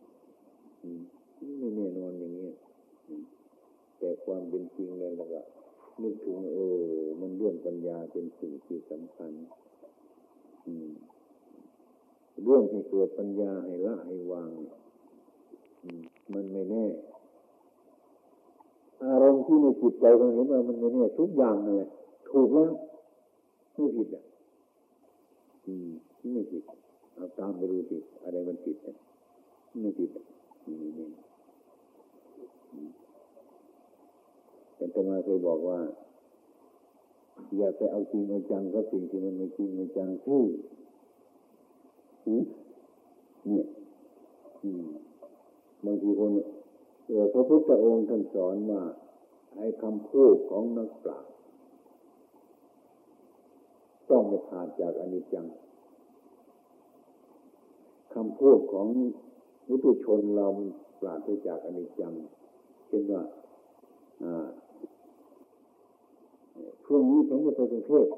ไม่แน่นอนอย่างนี้แต่ความเป็นจริงแล้วก็นึกถึงเออมันเรื่องปัญญาเป็นสิ่งที่สำคัญเรื่องให้เกิดปัญญาให้ละให้วางมันไม่แน่อารมณ์ที่ในจิตใจเราเห็นว่ามันไม่แน่ทุกอย่างนั่นแหละถูกแล้วไม่ผิดอ่ะอืมไม่ผิดเอาตามไปดูสิอะไรมันผิดอ่ะไม่ผิดอ่ะนี่แต่อาตมาเคยบอกว่าอย่าไปเอาจริงเอาจังกับสิ่งที่มันไม่จริงไม่จังที่เนี่ยบางทีคนเออพระพุทธองค์ท่านสอนว่าไอ้คำพูดของนักปราชญ์ต้องไม่ขาดจากอนิจจังคำพูดของมุตุชนเราปราศจากอนิจจังเช่นว่าอ่าช่วงนี้ฉันจะไปกรุงเทพ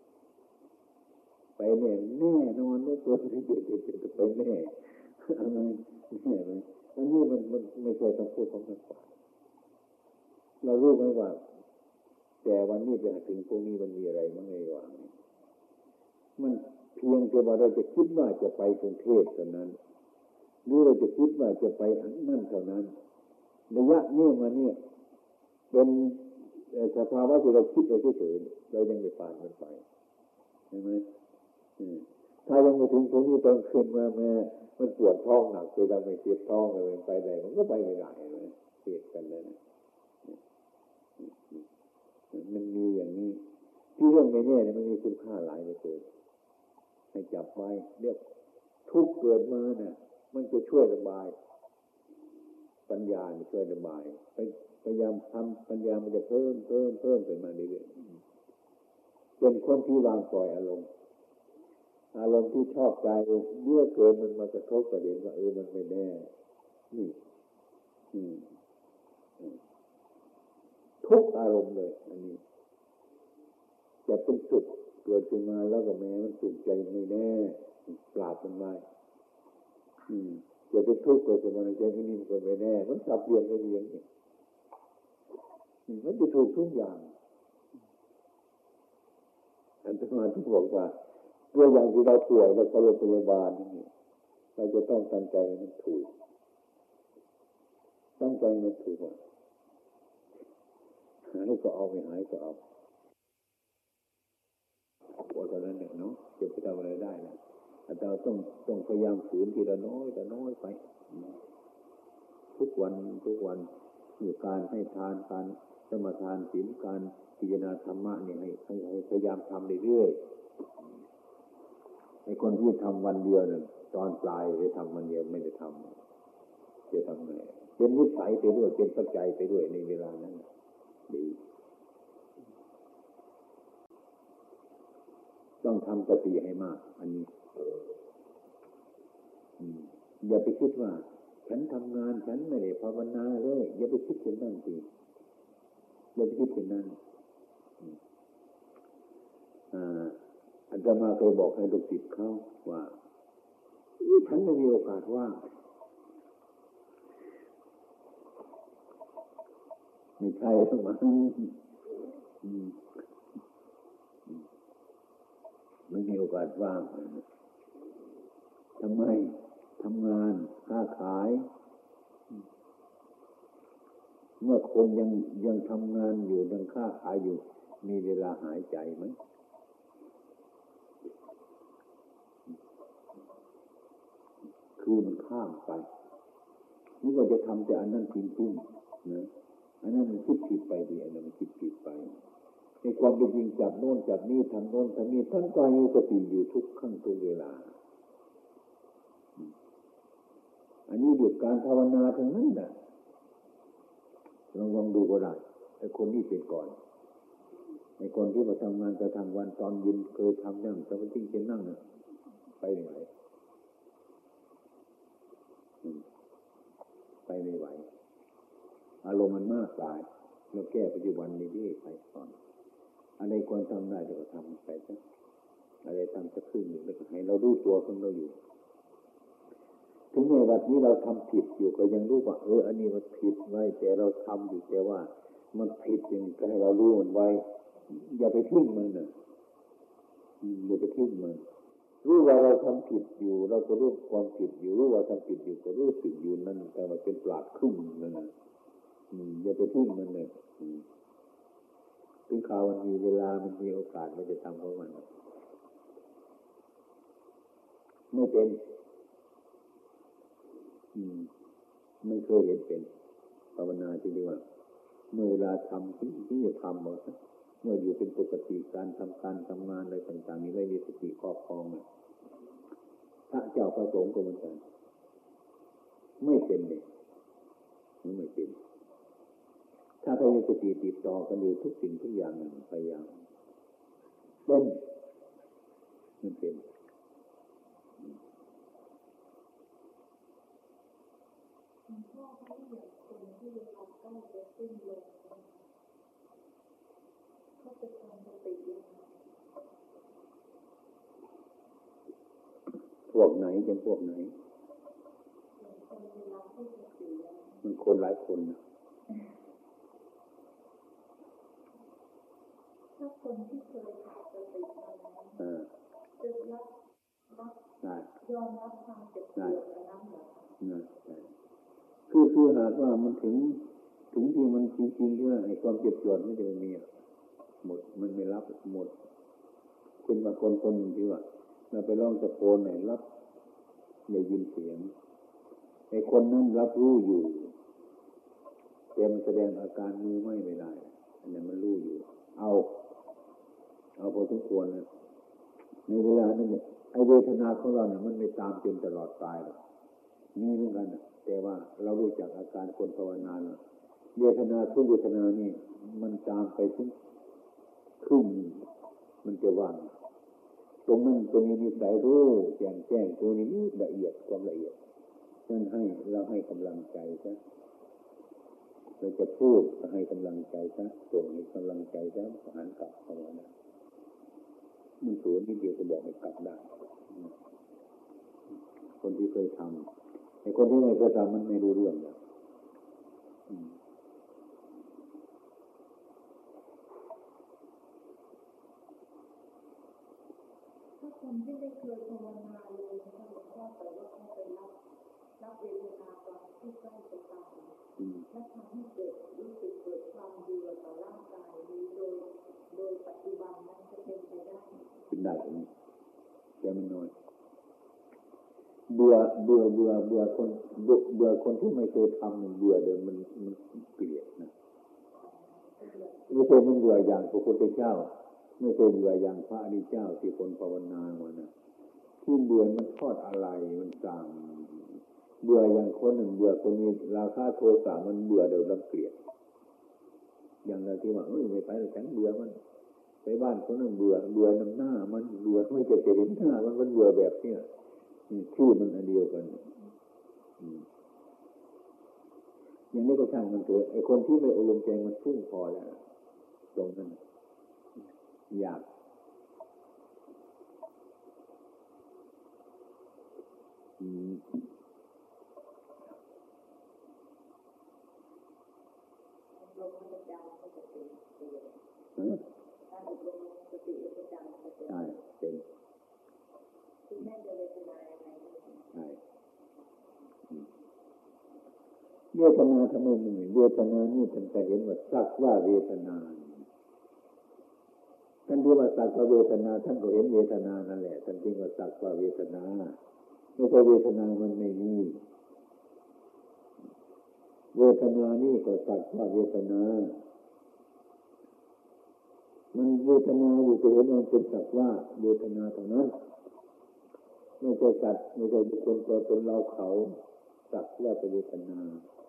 ไปแน่แน่นอนแล้วตัวที่เด็ดๆจะไปแน่อะไรแน่ไหมอันนี้มันมันไม่ใช่คำพูดของนักปราชญ์เรารู้ไหมว่าแต่วันนี้ไปถึงพวกนี้มันมีอะไรบ้างในระหว่างนี้มันเพียงแต่ว่าเราจะคิดว่าจะไปกรุงเทพเท่านั้นหรือเราจะคิดว่าจะไปนั่นเท่านั้นระยะนี้มาเนี่ยเป็นสภาวะที่เราคิดเราเฉยๆเรายังไม่ผ่านมันไปใช่ไหมถ้ายังไม่ถึงตรงนี้ตอนขึ้นมาแม่มันปวดท้องหนักคือเราไม่เจ็บท้องอะไรไปไหนมันก็ไปไม่ได้เลยเกิดกันแล้วนะมันมีอย่างนี้ที่เรื่องไม่แน่เนี่ยมันมีคุณค่าหลายเหลือเกินให้จับไว้เรียกทุกเกิดมาเนี่ยมันจะช่วยระบายปัญญาช่วยระบายพยายามทำปัญญามันจะเพิ่มเพิ่มเพิ่มขึ้นมาเรื่อยๆเป็นคนที่วางปล่อยอารมณ์อารมณ์ที่ชอบใจเมื่อเกิดมันมากระทบประเด็นว่าเออมันไม่แน่นี่ทุกอารมณ์เลยอันนี้จะเป็นสุขเกิดขึ้นมาแล้วก็แม้มันสุขใจไม่แน่ปราบมันไว้จะเป็นทุกข์เกิดขึ้นมาในใจที่นี่มันก็ไม่แน่มันสับเปลี่ยนไปเรื่อยๆมันจะถูกทุกอย่างอันตรายที่บอกว่าตัวอย่างที่เราป่วยเราเข้าโรงพยาบาลนี่เราจะต้องตั้งใจให้มันถูกตั้งใจมันถูกว่าหายก็เอาไม่หายก็เอาพอตอนนั้นเนี่ยเนาะจะไปทำอะไรได้นะเราต้องต้องพยายามฝืนทีละน้อยละน้อยไปทุกวันทุกวันมีการให้ทานการสมาทานศีลการพิจารณาธรรมะเนี่ยให้ให้พยายามทำเรื่อยๆไอ้คนที่ทำวันเดียวเนี่ยตอนปลายไปทำวันเดียวไม่ได้ทำจะทำไงเป็นนิสัยไปด้วยเป็นปัจจัยไปด้วยในเวลานั้นดีต้องทำสติให้มากอันนี้อย่าไปคิดว่าฉันทำงานฉันไม่ได้ภาวนาเลยอย่าไปคิดเช่นนั้นสิอย่าไปคิดเช่นนั้นอาจารย์มาเคยบอกให้ลูกศิษย์เขาว่าฉันไม่มีโอกาสว่างไม่ใช่หรอกมั้งไม่มีโอกาสว่างทำไมทำงานค้าขายเมื่อคนยังยังทำงานอยู่ยังค้าขายอยู่มีเวลาหายใจไหมคือมันข้ามไปนี่ก็จะทำแต่อันนั้นจริงๆนะอันนั้นมันคิดผิดไปดิอันนั้นมันคิดผิดไปในความเป็นจริงจับโน่นจับนี่ทำโน่นทำนี่ท่านก็มีสติอยู่ทุกขั้นทุกเวลาอันนี้เรื่องการภาวนาทั้งนั้นน่ะลองลองดูก็ได้ไอ้คนที่เป็นก่อนไอ้คนที่มาทำงานกระทำวันตอนเย็นเคยทำนั่งสมาธิเช่นนั่งน่ะไปไม่ไหวไปไม่ไหวอารมณ์มันมากตายเราแก้ปัจจุบันนี้ไปก่อนอะไรควรทำได้เราก็ทำไปซะอะไรทำสักครึ่งหนึ่งแล้วก็ให้เรารู้ตัวของเราอยู่ถึงในวันนี้เราทำผิดอยู่ก็ยังรู้ว่าเอออันนี้มันผิดไว้แต่เราทำอยู่แต่ว่ามันผิดอย่างก็ให้เรารู้มันไว้อย่าไปทิ้งมันนะอย่าไปทิ้งมันรู้ว่าเราทำผิดอยู่เราก็รู้ความผิดอยู่รู้ว่าทำผิดอยู่ก็รู้สึกอยู่นั่นแต่มันเป็นปราดครึ่งนั่นนะอย่าไปทิ้งมันเลยถึงข่าวมันมีเวลามันมีโอกาสมันจะทำของมันไม่เป็นไม่เคยเห็นเป็นภาวนาจริงๆว่าเมื่อเวลาทำที่ที่จะทำหมดเมื่ออยู่เป็นปกติการทำการทำงานอะไรต่างๆนี้ไม่มีสติครอบครองเลยพระเจ้าประสงค์ก็เหมือนกันไม่เป็นเลยไม่เป็นถ้าเรามีสติติดต่อกันอยู่ทุกสิ่งทุกอย่างพยายามเป็นมันเป็นพ่อเขาอย่างคนที่เวลาใกล้จะสิ้นลมเขาจะทำสติยังไงพวกไหนจะพวกไหนคนเวลาที่จะเสียมันคนหลายคนนะถ้าคนที่เคยขาดสติมาแล้วจะรับรับยอมรับความเจ็บปวดอันนั้นเหรอคือคือหากว่ามันถึงถึงที่มันจริงๆที่ว่าไอ้ความเจ็บปวดไม่จะไม่มีหมดมันไม่รับหมดเป็นบางคนคนหนึ่งที่ว่าเราไปร้องตะโกนไหนรับได้ยินเสียงไอ้คนนั้นรับรู้อยู่แต่มันแสดงอาการมือไม่ไม่ได้อันนั้นมันรู้อยู่เอาเอาพอสมควรนะในเวลานั้นเนี่ยไอ้เวทนาของเราเนี่ยมันไม่ตามจนตลอดตายหรอกนี่เหมือนกันแต่ว่าเรารู้จักอาการคนภาวนาเวทนาทุกเวทนานี่มันตามไปถึงครึ่งมันจะว่างตรงนั้นตัวนี้นิสัยรู้แจ้งแจ้งตัวนี้ละเอียดความละเอียดนั่นให้เราให้กำลังใจซะเราจะพูดก็ให้กำลังใจซะส่งให้กำลังใจซะหันกลับเข้ามานะมันสูงนิดเดียวก็บอกให้กลับได้คนที่เคยทำไอ้คนที่ไม่เคยทำมันไม่รู้เรื่องนะถ้าคนที่ไม่เคยภาวนาเลยนะคะหลวงพ่อแต่ว่าเขาไปรับรับเวทนาตอนที่ใกล้จะตายและทำให้เกิดรู้สึกเกิดความเบื่อต่อร่างกายนี้โดยโดยปัจจุบันนั้นจะเป็นไปได้เป็นได้ตรงนี้แต่มันน้อยเบื่อเบื่อเบื่อเบื่อคนเบื่อคนที่ไม่เคยทำมันเบื่อเดิมมันมันเกลียดนะไม่ใช่มันเบื่ออย่างพระพุทธเจ้าไม่ใช่เบื่ออย่างพระอริยเจ้าที่คนภาวนามานะที่เบื่อมันทอดอะไรมันสั่งเบื่ออย่างคนหนึ่งเบื่อคนนี้ราคะโทสะมันเบื่อเดิมแล้วเกลียดอย่างเราที่ว่าเออไม่ไปแล้วฉันเบื่อมันไปบ้านคนนึงเบื่อเบื่อน้ำหน้ามันเบื่อไม่จะจะเห็นหน้ามันมันเบื่อแบบเนี้ยชื่อมันอันเดียวกันอย่างนี้ก็ช่างมันเถอะไอ้คนที่ไม่อบรมใจมันฟุ้งพอแล้วตรงนั้นอยากอืมลงประจำสติฮะการอบรมสติประจำสติใช่เป็นคือแม่จะเวทนาอะไรใช่เวทนาทำไมมันเวทนานี่ท่านจะเห็นว่าสักว่าเวทนาท่านที่ว่าสักว่าเวทนาท่านก็เห็นเวทนานั่นแหละท่านจึงว่าสักว่าเวทนาไม่ใช่เวทนามันไม่มีเวทนานี่ก็สักว่าเวทนามันเวทนาอยู่ก็เห็นมันเป็นสักว่าเวทนาเท่านั้นไม่ใช่สัตว์ไม่ใช่บุคคลตัวตนเราเขาสักว่าเป็นเวทนา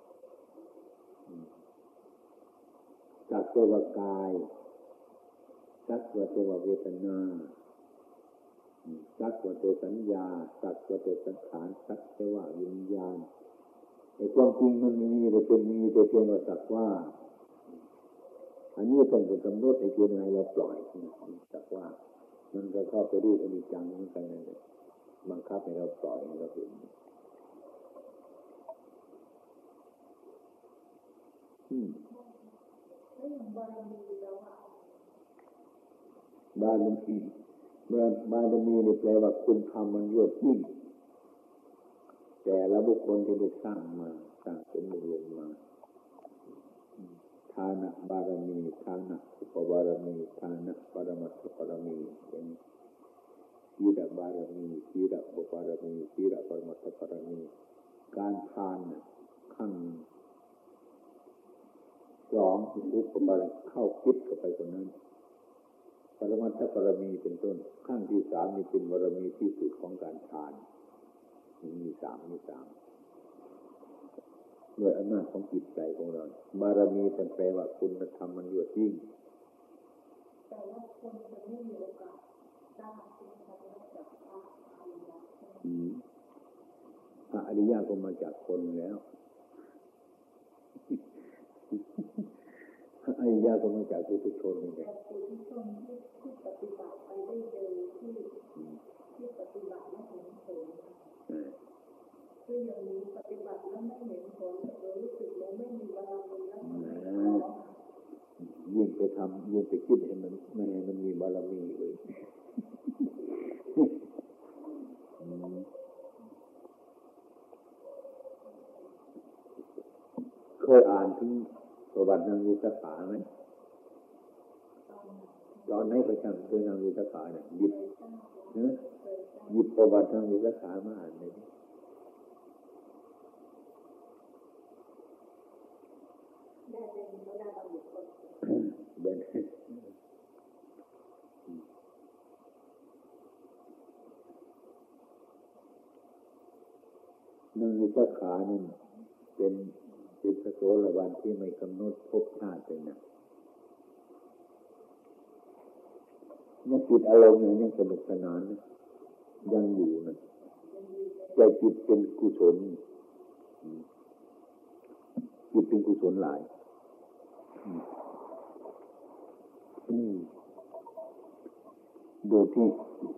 สักแต่ว่ากายสักว่าแต่ว่าเวทนาสักว่าแต่สัญญาสักว่าแต่สังขารสักแต่ว่าวิญญาณไอ้ความจริงมันมีแต่เป็นมีแต่เพียงว่าสักว่าอันนี้เป็นกำหนดไอ้เพียงไรเราปล่อยสักว่ามันก็เข้าไปรู้อนิจจังเหมือนกันเลยบังคับให้เราปล่อยให้เราเห็นอืมบารมีบารมีบารมีนี่แปลว่าคุณธรรมมันยอดยิ่งแต่ละบุคคลที่ได้สร้างมาสร้างสมบูรณ์ลงมาทานะบารมีทานะอุปบารมีทานะปรมัตถบารมีเป็นศีลบารมีศีลอุปบารมีศีลปรมัตถบารมีการทานขั้นสองอุปบารมีเข้าคิดเข้าไปคนนั้นปรมัตถบารมีเป็นต้นขั้นที่สามนี่เป็นบารมีที่สุดของการทานมีสามมีสามด้วยอำนาจของจิตใจของเราบารมีแปลว่าคุณธรรมมันยอดยิ่งแต่ว่าคนจะไม่มีโอกาสได้ที่จะได้จากพระอริยะอืมพระอริยะก็มาจากคนแล้วพระอริยะก็มาจากปุถุชนนี่แหละปุถุชนที่ที่ปฏิบัติไปได้เร็วที่ที่ปฏิบัติแล้วเห็นผลคืออย่างนี้ปฏิบัติแล้วไม่เห็นผลเรารู้สึกเราไม่มีบารมีแล้วยิ่งไปทำยิ่งไปคิดให้มันไม่ให้มันมีบารมีเลยเคยอ่านถึงประวัตินางวิสาขาไหมตอนไหนก็ช่างเคยนางวิสาขาเนี่ยหยิบเนื้อหยิบประวัตินางวิสาขามาอ่านเลยได้เป็นเขาได้บางบุคคลเบนนางวิสาขานั่นเป็นเป็นพระโสดาบันที่ไม่กำหนดภพชาติเลยนะยังจิตอารมณ์ยังสนุกสนานยังอยู่นะใจจิตเป็นกุศลจิตเป็นกุศลหลายโดยที่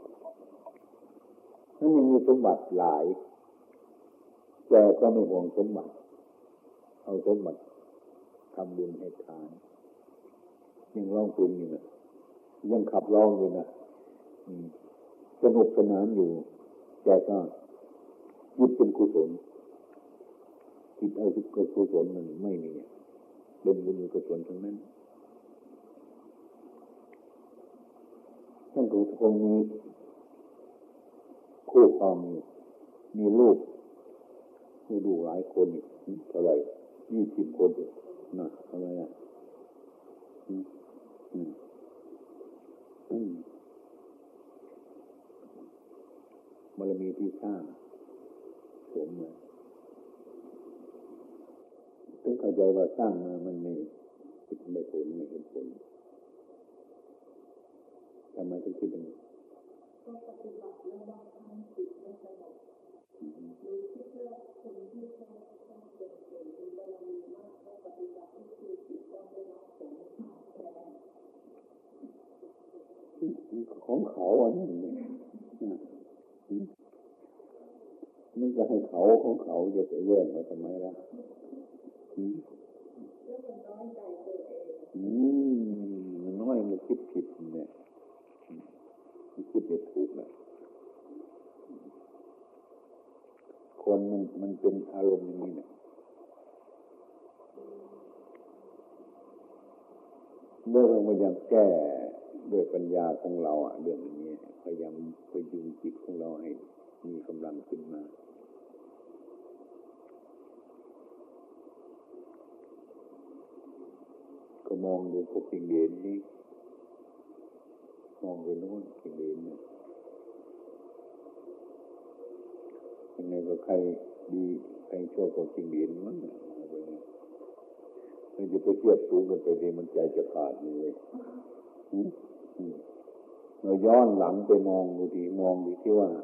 นั่นยังมีสมบัติหลายแต่ก็ไม่ห่วงสมบัติเอาสมบัติทำบุญให้ทานยังร้องเพลงอยู่นะยังขับร้องอยู่นะสนุกสนานอยู่แต่ก็จิตเป็นกุศลจิตเอาทุกข์กุศลมันไม่มีเป็นบุญกุศลทั้งนั้นท่านคงมีคู่ครองมีลูกมีดูหลายคนเท่าไหร่ยี่สิบคนนะทำไมอ่ะอืมอืมอืมบารมีที่สร้างสมมาต้องเข้าใจว่าสร้างมามันไม่ไม่ผลไม่เห็นผลทำไมถึงคิดอย่างนี้ก็ปฏิบัติแล้วบางครั้งจิตไม่สงบหรือคิดว่าคนที่เขาต้องเก่งๆมีบารมีมากเขาปฏิบัติที่คือจิตต้องได้รับผลแต่ของเขาอันนี้มันจะให้เขาของเขาจะไปแย่งมาทำไมล่ะแล้วมันน้อยใจตัวเองอืมมันน้อยมันคิดผิดเนี่ยมันคิดไม่ถูกนะคนมันมันเป็นอารมณ์อย่างนี้นะเมื่อเราพยายามแก้ด้วยปัญญาของเราอ่ะเรื่องนี้พยายามพยุงจิตของเราให้มีกำลังขึ้นมาก็มองดูพวกปิงเดนนี่มองไปโน่นปิงเดนเนี่ยยังไงก็ใครดีใครชั่วก็ปิงเดนมั้งมันจะไปเทียบสูงกันไปดีมันใจจะขาดนี่เว้ยเราย้อนหลังไปมองดูดีมองดีที่ว่า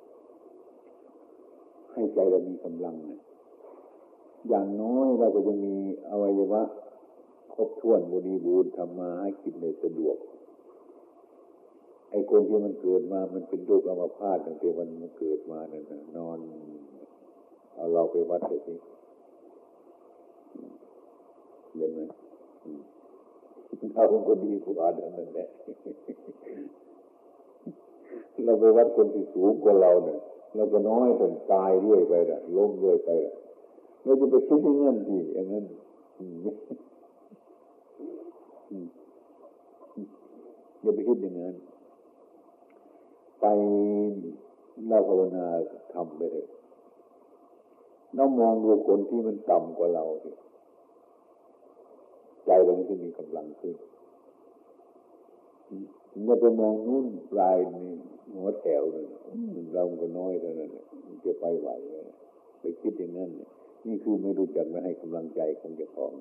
ให้ใจเรามีกำลังเนี่ยอย่างน้อยเราก็จะมีอวัยวะครบถ้วนบริบูรณ์ทำมาให้กินได้สะดวกไอ้คนที่มันเกิดมามันเป็นโรคอัมพาตตั้งแต่วันมันเกิดมาเนี่ยนอนเอาเราไปวัดไปสิเป็นไหมเราเป็นคนดีผู้อ่านนั่นแหละเราไปวัดคนที่สูงกว่าเราเนี่ยเราก็น้อยจนตายเรื่อยไปละล้มเรื่อยไปละเราจะไปคิดอย่างนั้นดีอย่างนั้นอย่าไปคิดอย่างนั้นไปเราภาวนาทำไปเลยเรามองดูคนที่มันต่ำกว่าเราสิใจเราจะมีกำลังขึ้นอย่าไปมองนู่นปลายนี่หัวแถวเลยเราก็น้อยเท่านั้นมันจะไปไหวเลยไปคิดอย่างนั้นนี่คือไม่รู้จักไม่ให้กำลังใจของเจ้าของ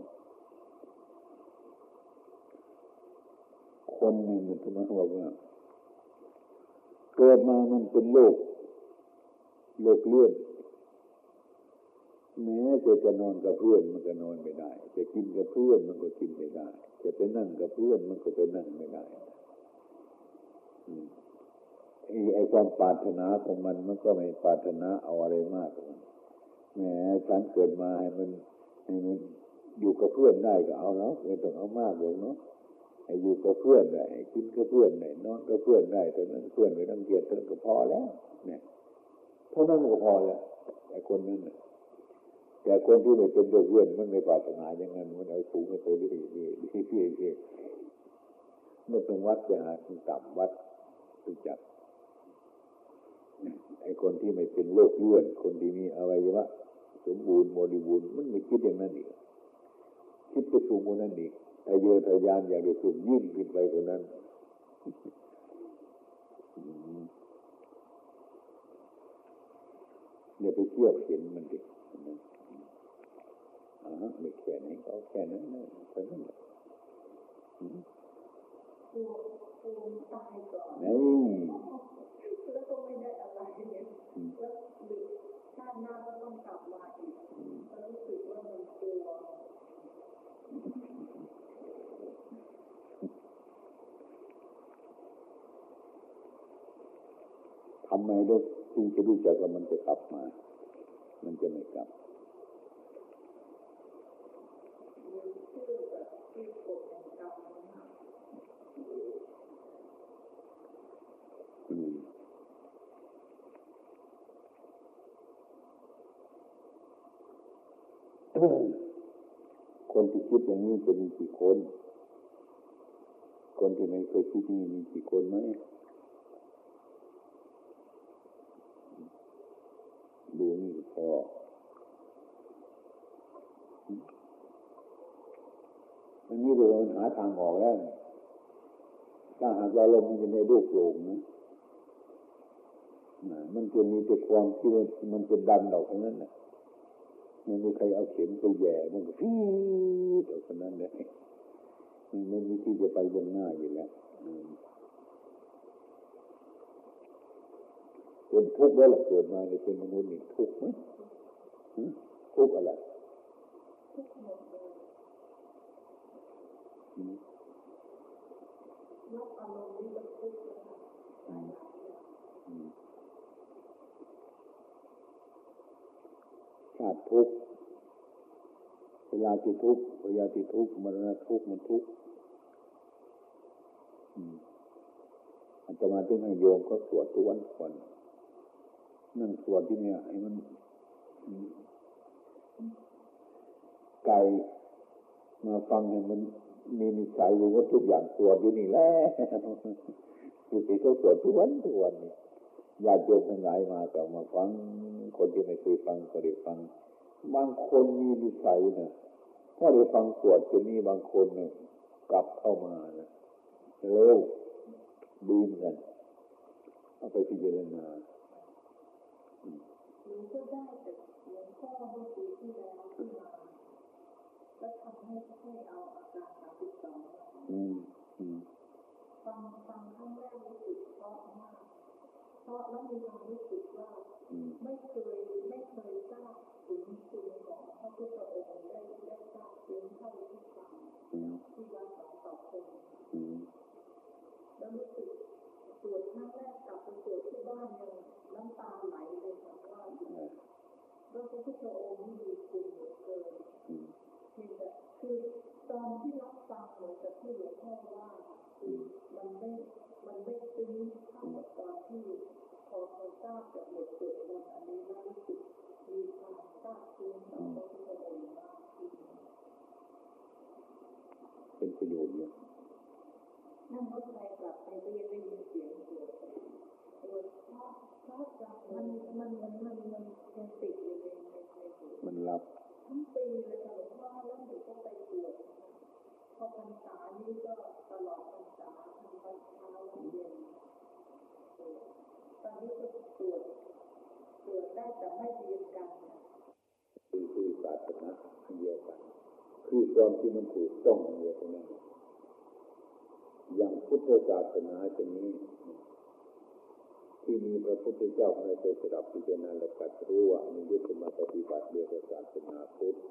คนหนึ่งมันทุกข์บอกว่าเกิดมามันเป็นโรคโรคเลื่อนแม้จะจะนอนกับเพื่อนมันก็นอนไม่ได้จะกินกับเพื่อนมันก็กินไม่ได้จะไปนั่งกับเพื่อนมันก็ไปนั่งไม่ได้ไอ้ความปรารถนาของมันมันก็ไม่ปรารถนาเอาอะไรมากแหมฉันเกิดมาให้มันให้มันอยู่กับเพื่อนได้ก็เอาแล้วไม่ต้องเอามากหรอกเนาะให้อยู่กับเพื่อนได้กินกับเพื่อนได้นอนกับเพื่อนได้แต่นั้นเพื่อนไม่ต้องเกลียดเท่านั้นก็พอแล้วเนี่ยเท่านั้นก็พอแล้วไอ้คนนั้นน่ะแต่คนที่ไม่เป็นเพื่อนมันไม่ปรารถนาอย่างนั้นมันเอาสูงไปเรื่อยๆเรื่อยๆเมื่อเป็นวัดจะหาที่ต่ำวัดรู้จักไอ้คนที่ไม่เป็นโรคเลื่อนคนที่มีอวัยวะสมบูรณ์บริบูรณ์มันไม่คิดอย่างนั้นอีกคิดไปสูงกว่านั้นอีกทะเยอทะยานอยากจะสูงยิ่งขึ้นไปกว่านั้นอย่าไปเทียบเห็นมันดิอ่าไม่แค่ไหนเขาแค่นั้นนะแค่นั้นแหละตายก่อนนี่แล้วก็ไม่ได้อะไรเนี่ยแล้วชาติหน้าก็ต้องกลับมาอีกแล้วรู้สึกว่ามันกลัวทำไมลูกจึงจะรู้จักว่ามันจะกลับมามันจะไม่กลับคนที่คิดอย่างนี้จะมีกี่คนคนที่ไม่เคยคิดนี้มีกี่คนไหมดูนี่พออันนี้เราหาทางออกแล้วถ้าหากเราลงมันจะในรูปโลงนะมันจะมีแต่ความที่มันจะดันออกทั้งนั้นนะมันมีใครเอาเข็มไปแย่มันก็ฟี๊ดออกทั้งนั้นเลยมันมีที่จะไปบนหน้าอยู่แล้วเป็นทุกข์แล้วหรอเกิดมาในเป็นมนุษย์นี่ทุกข์ไหมทุกข์อะไรรับอารมณ์นี้ก็ทุกข์ชาติทุกข์เวลาที่ทุกข์เวลาที่ทุกข์มรณะทุกข์มันทุกข์อาตมาที่ให้โยมก็สวดทุกวันก่อนนั่งสวดที่เนี่ยให้มันไก่มาฟังให้มันมีนิสัยอยู่ว่าทุกอย่างสวดอยู่นี่แหละคือที่เขาสวดทุกวันทุกวันนี่ญาติโยมทั้งหลายมาก็มาฟังคนที่ไม่เคยฟังก็ได้ฟังบางคนมีนิสัยนะถ้าได้ฟังสวดจะมีบางคนเนี่ยกลับเข้ามานะเร็วดีเหมือนกันเอาไปพิจารณาหนูก็ได้แต่หลวงพ่อเมื่อปีที่แล้วที่มาแล้วทำให้ให้เอาอาการสามสิบสองฟังฟังครั้งแรกรู้สึกเพราะมากเพราะแล้วมีความรู้สึกว่าไม่เคยไม่เคยทราบถึงคุณของพระพุทธองค์ได้ได้ทราบถึงเท่าที่ฟังที่วัดหนองเต่าคงแล้วรู้สึกสวดครั้งแรกกลับไปสวดที่บ้านยังน้ำตาไหลเลยค่ะว่าแล้วพระพุทธองค์นี่มีคุณเหลือเกินเพียงแต่คือตอนที่รับฟังเหมือนกับที่หลวงพ่อว่าคือมันไม่มันไม่ซึ้งเท่ากับตอนที่พอพอทราบจากบทสวดมนต์อันนี้แล้วรู้สึกมีความซาบซึ้งต่อพระพุทธองค์มากเป็นประโยชน์เยอะนั่งรถไฟกลับไปก็ยังได้ยินเสียงสวดสวดเพราะเพราะมันมันมันมันมันยังติดอยู่ในในในหัวมันรับทั้งปีเลยค่ะหลวงพ่อแล้วหนูก็ไปสวดพอพรรษานี้ก็ตลอดพรรษาทำวัดเช้าวันเย็นตอนนี้ก็สวดสวดได้แต่ไม่เรียนกันคือคือศาสนาเดียวกันคือความที่มันถูกต้องเดียวกันนั้นอย่างพุทธศาสนาชนี้ที่มีพระพุทธเจ้าในไปสดับพิจารณาและตรัสรู้ว่ามียุทธมาปฏิบัติเรียกว่าศาสนาพุทธ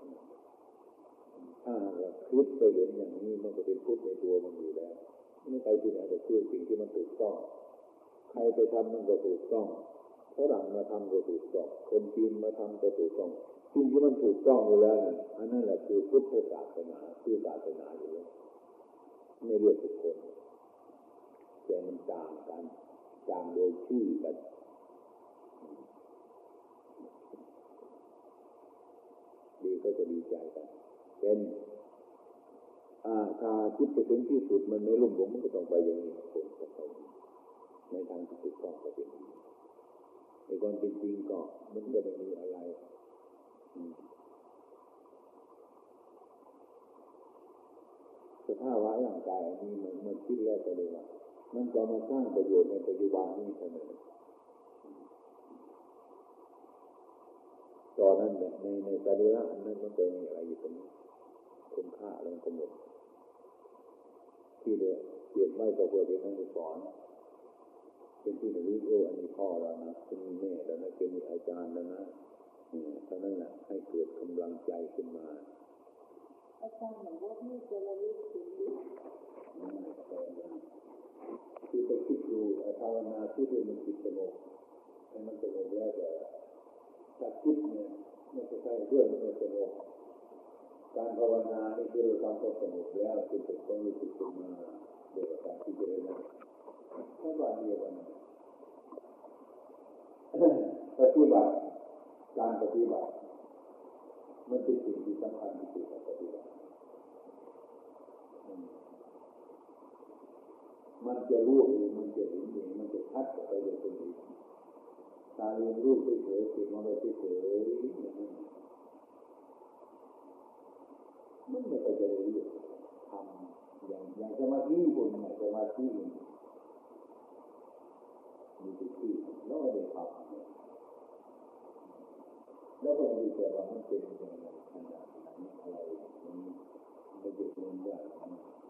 ถ้าเราคิดไปเห็นอย่างนี้มันก็เป็นพุทธในตัวมันอยู่แล้วไม่ใครที่ไหนแต่คือสิ่งที่มันถูกต้องใครไปทำมันก็ถูกต้องฝรั่งมาทำก็ถูกต้องคนจีนมาทำก็ถูกต้องสิ่งที่มันถูกต้องอยู่แล้วนั่นอันนั้นแหละคือพุทธศาสนาคือศาสนาอยู่แล้วไม่เรียกทุกคนแต่มันต่างกันต่างโดยชื่อกันดีก็จะดีใจกันเป็นอ่าถ้าคิดไปถึงที่สุดมันไม่ลุ่มหลงมันก็ต้องไปอย่างนี้คนก็ไปในทางที่ถูกต้องก็เป็นในความเป็นจริงก็มันก็ไม่มีอะไรสภาวะร่างกายอันนี้มันมันคิดแล้วก็เลยว่ามันจะมาสร้างประโยชน์ในปัจจุบันนี้เท่านั้นตอนนั้นเนี่ยในในสรีระอันนั้นมันจะมีอะไรอยู่ตรงนี้คุณค่าอะไรก็หมดที่เดียวเก็บไว้ก็เพื่อเป็นนักสอนเป็นที่ระลึกโอ้อันนี้พ่อเรานะเป็นแม่แล้วนะเป็นอาจารย์แล้วนะเท่านั้นแหละให้เกิดกำลังใจขึ้นมาอาจารย์เหมือนว่านี่จะระลึกถึงคือไปคิดดูภาวนาที่ดูมันจิตสงบให้มันสงบแล้วแต่ถ้าคิดเนี่ยมันจะใช่เรื่องมันสงบการภาวนานี่คือเราทำความสงบแล้วจิตจะต้องรู้สึกขึ้นมาโดยการพิจารณาถ้าว่าเดียวกันปฏิบัติการปฏิบัติมันเป็นสิ่งที่สำคัญที่สุดของปฏิบัติมันจะรู้เองมันจะเห็นเองมันจะชัดไปโดยตรงนี้ตาเรียนรู้เฉยๆจิตมันก็เฉยๆมันไม่จะได้รู้ทำอย่างอย่างสมาธิคนไหนสมาธิมีจิตที่แล้วไม่ได้ทำแล้วก็ไม่รู้ว่ามันเป็นยังไงขนาดไหนอะไรนี้ไม่ได้รู้ว่า